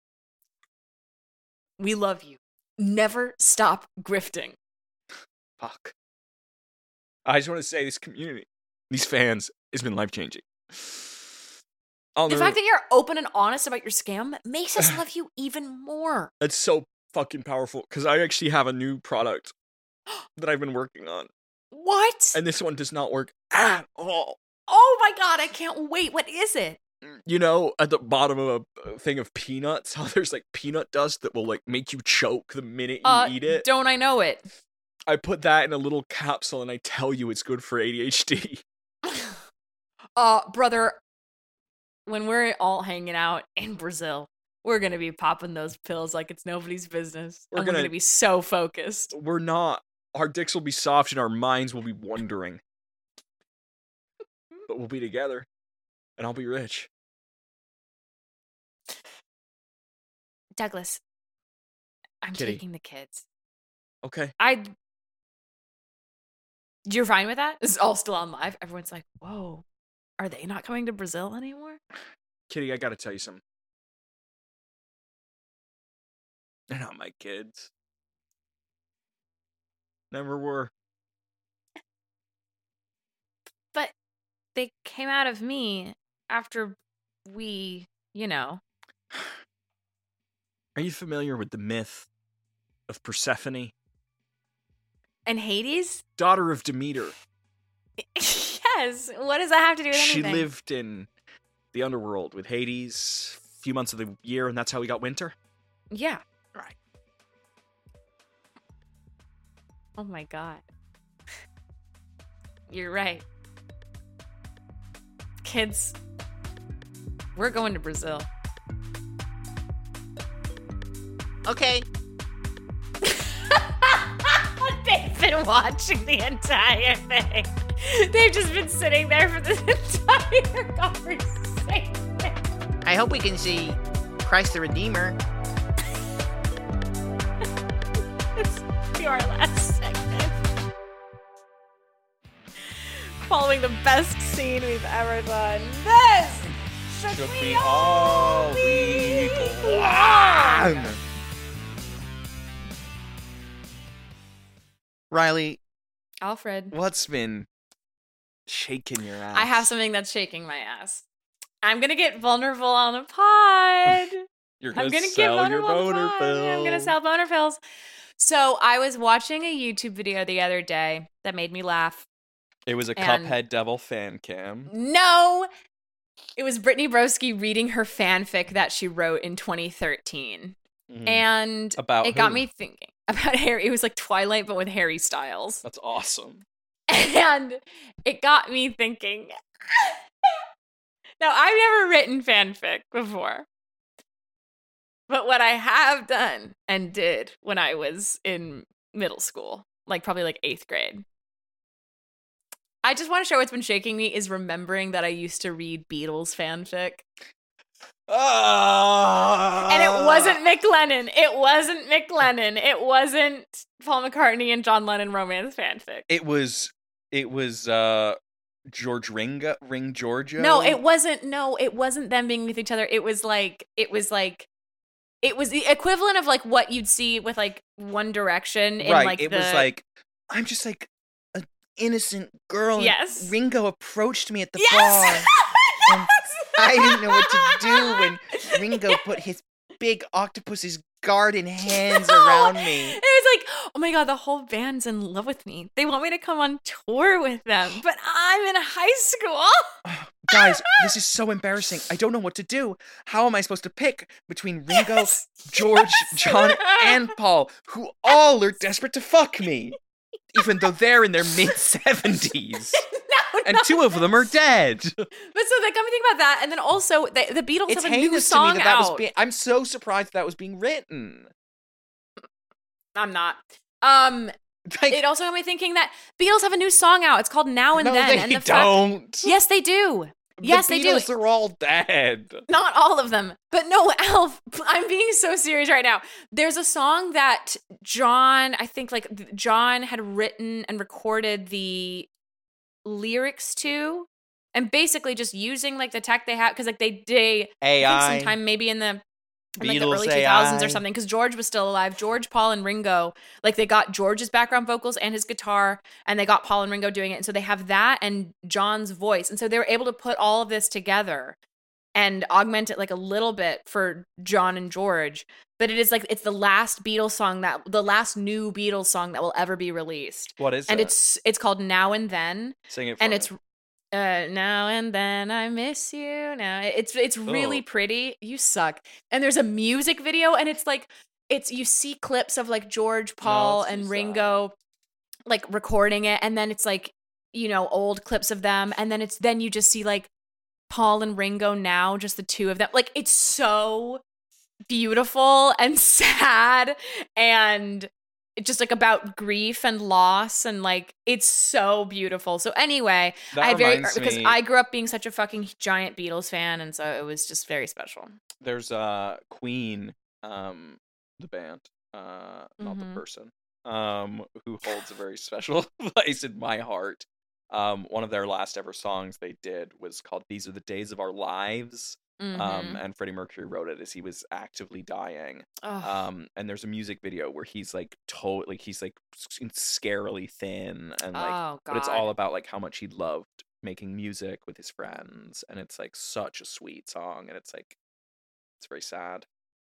Speaker 4: We love you. Never stop grifting.
Speaker 5: Fuck. I just want to say this community, these fans, has been life-changing. I'll
Speaker 4: The
Speaker 5: never-
Speaker 4: fact that you're open and honest about your scam makes us love you even more.
Speaker 5: That's so fucking powerful, because I actually have a new product that I've been working on,
Speaker 4: What?
Speaker 5: and this one does not work at all.
Speaker 4: Oh my god, I can't wait. What is it?
Speaker 5: You know, at the bottom of a thing of peanuts, how there's like peanut dust that will like make you choke the minute you
Speaker 4: Uh,
Speaker 5: eat it?
Speaker 4: Don't I know it?
Speaker 5: I put that in a little capsule and I tell you it's good for A D H D.
Speaker 4: Uh, brother, when we're all hanging out in Brazil, we're gonna be popping those pills like it's nobody's business.
Speaker 5: We're
Speaker 4: and we're
Speaker 5: gonna-
Speaker 4: gonna be so focused.
Speaker 5: We're not. Our dicks will be soft and our minds will be wondering. But we'll be together and I'll be rich.
Speaker 4: Douglas, I'm
Speaker 5: Kitty.
Speaker 4: taking the kids.
Speaker 5: Okay.
Speaker 4: I. You're fine with that? This is all still on live. Everyone's like, "Whoa, are they not coming to Brazil anymore?"
Speaker 5: Kitty, I gotta tell you something. They're not my kids. Never were.
Speaker 4: But they came out of me after we, you know.
Speaker 5: Are you familiar with the myth of Persephone?
Speaker 4: And Hades?
Speaker 5: Daughter of Demeter.
Speaker 4: Yes. What does that have to do with
Speaker 5: She
Speaker 4: anything?
Speaker 5: lived in the underworld with Hades a few months of the year, and that's how we got winter?
Speaker 4: Yeah.
Speaker 5: Right.
Speaker 4: Oh my god. You're right. Kids, we're going to Brazil.
Speaker 10: Okay.
Speaker 4: They've been watching the entire thing. They've just been sitting there for this entire conversation.
Speaker 10: I hope we can see Christ the Redeemer.
Speaker 4: This will be our last segment. Following the best scene we've ever done. This should,
Speaker 5: Should
Speaker 4: be
Speaker 5: be
Speaker 4: all
Speaker 5: all
Speaker 4: we
Speaker 5: we
Speaker 4: want.
Speaker 5: Riley,
Speaker 4: Alfred,
Speaker 5: what's been shaking your ass?
Speaker 4: I have something that's shaking my ass. I'm gonna get vulnerable on the pod.
Speaker 5: You're gonna,
Speaker 4: I'm gonna get
Speaker 5: sell your
Speaker 4: vulnerable on the
Speaker 5: boner
Speaker 4: pod.
Speaker 5: pills.
Speaker 4: I'm gonna sell boner pills. So I was watching a YouTube video the other day that made me laugh.
Speaker 5: It was a
Speaker 4: and-
Speaker 5: Cuphead Devil fan cam.
Speaker 4: No, it was Brittany Broski reading her fanfic that she wrote in twenty thirteen,
Speaker 5: Mhm.
Speaker 4: and
Speaker 5: About
Speaker 4: it got
Speaker 5: who?
Speaker 4: me thinking about Harry. It was like Twilight, but with Harry Styles,
Speaker 5: That's awesome.
Speaker 4: and it got me thinking. Now, I've never written fanfic before, but what I have done and did when I was in middle school like probably like eighth grade. I just want to share what's been shaking me is remembering that I used to read Beatles fanfic.
Speaker 5: Uh,
Speaker 4: And it wasn't Mick Lennon. It wasn't Mick Lennon. It wasn't Paul McCartney and John Lennon romance fanfic.
Speaker 5: It was. It was uh, George Ringo, Ring Giorgio.
Speaker 4: No, it wasn't. No, it wasn't them being with each other. It was like. It was like. It was the equivalent of like what you'd see with like One Direction. In
Speaker 5: right.
Speaker 4: Like
Speaker 5: it
Speaker 4: the,
Speaker 5: was like I'm just like an innocent girl. and
Speaker 4: Yes.
Speaker 5: Ringo approached me at the
Speaker 4: Yes!
Speaker 5: bar. And I didn't know what to do when Ringo put his big octopus's garden hands
Speaker 4: No!
Speaker 5: around me.
Speaker 4: It was like, oh my God, the whole band's in love with me. They want me to come on tour with them, but I'm in high school.
Speaker 5: Guys, this is so embarrassing. I don't know what to do. How am I supposed to pick between Ringo,
Speaker 4: Yes!
Speaker 5: George,
Speaker 4: Yes!
Speaker 5: John, and Paul, who all are desperate to fuck me, even though they're in their mid-seventies?
Speaker 4: No,
Speaker 5: And
Speaker 4: no.
Speaker 5: two of them are dead.
Speaker 4: But so that got me thinking about that, and then also the, the Beatles
Speaker 5: It's
Speaker 4: have a new
Speaker 5: heinous to
Speaker 4: song
Speaker 5: me that that was
Speaker 4: out.
Speaker 5: being. I'm so surprised that was being written.
Speaker 4: I'm not. Um,
Speaker 5: Like,
Speaker 4: it also got me thinking that Beatles have a new song out. It's called Now and
Speaker 5: no,
Speaker 4: Then.
Speaker 5: they
Speaker 4: and the fact-
Speaker 5: don't.
Speaker 4: yes, they do. Yes,
Speaker 5: the
Speaker 4: they do.
Speaker 5: Beatles are all dead.
Speaker 4: Not all of them, but no, Alf. I'm being so serious right now. There's a song that John, I think, like John had written and recorded the lyrics to, and basically just using like the tech they have because like they they
Speaker 5: A
Speaker 4: I
Speaker 5: I.
Speaker 4: think sometime maybe in the in like the
Speaker 5: Beatles
Speaker 4: early two thousands
Speaker 5: A I.
Speaker 4: or something because George was still alive. George, Paul, and Ringo, like they got George's background vocals and his guitar, and they got Paul and Ringo doing it. And so they have that and John's voice, and so they were able to put all of this together and augment it like a little bit for John and George. But it is like it's the last Beatles song that the last new Beatles song that will ever be released,
Speaker 5: What is
Speaker 4: and
Speaker 5: it?
Speaker 4: it's it's called Now and Then,
Speaker 5: Sing it for
Speaker 4: and
Speaker 5: me.
Speaker 4: it's uh now and then I miss you now. It's it's really
Speaker 5: Oh.
Speaker 4: pretty. You suck. And there's a music video, and it's like it's you see clips of like George, Paul,
Speaker 5: it's too
Speaker 4: and
Speaker 5: sad.
Speaker 4: Ringo like recording it, and then it's like, you know, old clips of them, and then it's then you just see like Paul and Ringo now, just the two of them. Like it's so beautiful and sad and it's just like about grief and loss, and like it's so beautiful. So anyway,
Speaker 5: That
Speaker 4: I very
Speaker 5: reminds
Speaker 4: because
Speaker 5: me-
Speaker 4: I grew up being such a fucking giant Beatles fan, and so it was just very special.
Speaker 5: There's uh Queen, um, the band, uh, not
Speaker 4: Mhm.
Speaker 5: the person, um, who holds a very special place in my heart. Um, one of their last ever songs they did was called "These Are the Days of Our Lives." Um,
Speaker 4: Mhm.
Speaker 5: and Freddie Mercury wrote it as he was actively dying.
Speaker 4: Ugh.
Speaker 5: Um, and there's a music video where he's like totally, he's like s- scarily thin, and like,
Speaker 4: Oh,
Speaker 5: but it's
Speaker 4: God.
Speaker 5: all about like how much he loved making music with his friends, and it's like such a sweet song, and it's like, it's very sad.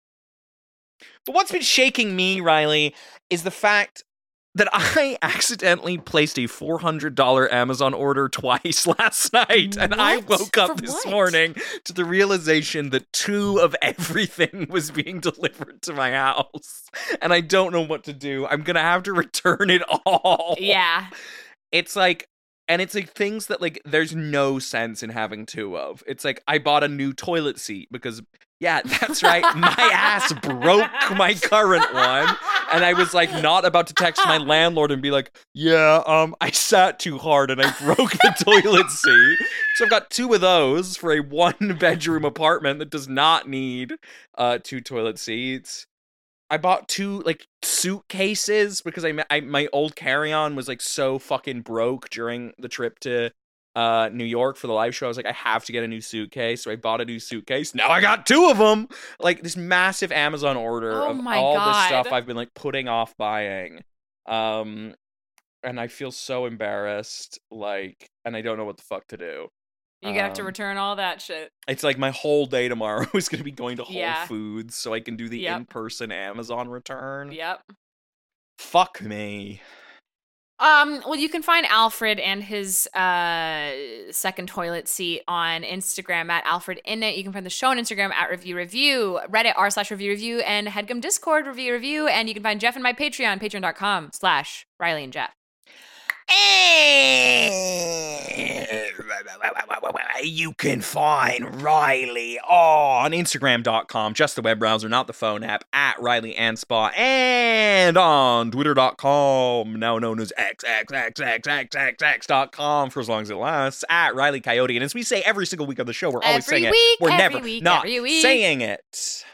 Speaker 5: But what's been shaking me, Riley, is the fact that I accidentally placed a four hundred dollars Amazon order twice last night, and I
Speaker 4: What?
Speaker 5: woke up
Speaker 4: For
Speaker 5: this
Speaker 4: what?
Speaker 5: morning to the realization that two of everything was being delivered to my house, and I don't know what to do. I'm gonna have to return it all.
Speaker 4: Yeah.
Speaker 5: It's like, and it's like things that like there's no sense in having two of. It's like I bought a new toilet seat because, yeah, that's right, my ass broke my current one, and I was like not about to text my landlord and be like, yeah, um, I sat too hard and I broke the toilet seat. So I've got two of those for a one bedroom apartment that does not need uh two toilet seats. I bought two like suitcases because I, I my old carry-on was like so fucking broke during the trip to uh New York for the live show. I was like, I have to get a new suitcase, so I bought a new suitcase. Now I got two of them. Like this massive Amazon order
Speaker 4: Oh
Speaker 5: of
Speaker 4: my
Speaker 5: all this stuff
Speaker 4: God.
Speaker 5: I've been like putting off buying. Um and I feel so embarrassed, like, and I don't know what the fuck to do.
Speaker 4: You have to
Speaker 5: Um,
Speaker 4: return all that shit.
Speaker 5: It's like my whole day tomorrow is going to be going to Whole
Speaker 4: Yeah.
Speaker 5: Foods so I can do the
Speaker 4: Yep.
Speaker 5: in-person Amazon return.
Speaker 4: Yep.
Speaker 5: Fuck me.
Speaker 4: Um, well, you can find Alfred and his uh second toilet seat on Instagram at Alfred Innit. You can find the show on Instagram at Review Review, Reddit r slash Review Review, and Headgum Discord Review Review. And you can find Jeff and my Patreon, patreon.com slash Riley and Jeff.
Speaker 5: You can find Riley on Instagram dot com, just the web browser, not the phone app, at Riley and Spa, and on Twitter dot com, now known as X X X X X X X dot com for as long as it lasts, at Riley Coyote. And as we say every single week on the show, we're always
Speaker 4: Every
Speaker 5: saying
Speaker 4: week,
Speaker 5: it. We're
Speaker 4: every
Speaker 5: never
Speaker 4: week,
Speaker 5: not
Speaker 4: every week.
Speaker 5: saying it.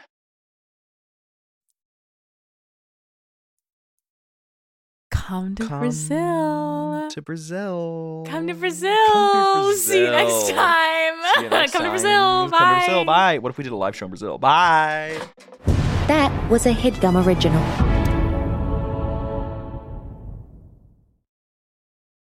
Speaker 4: Come to
Speaker 5: Come
Speaker 4: Brazil.
Speaker 5: To Brazil.
Speaker 4: Come to Brazil.
Speaker 5: Come to
Speaker 4: See you next
Speaker 5: Brazil.
Speaker 4: time.
Speaker 5: See you next
Speaker 4: Come to
Speaker 5: time.
Speaker 4: Brazil. Bye.
Speaker 5: Come to Brazil. Bye. What if we did a live show in Brazil? Bye.
Speaker 11: That was a HeadGum original.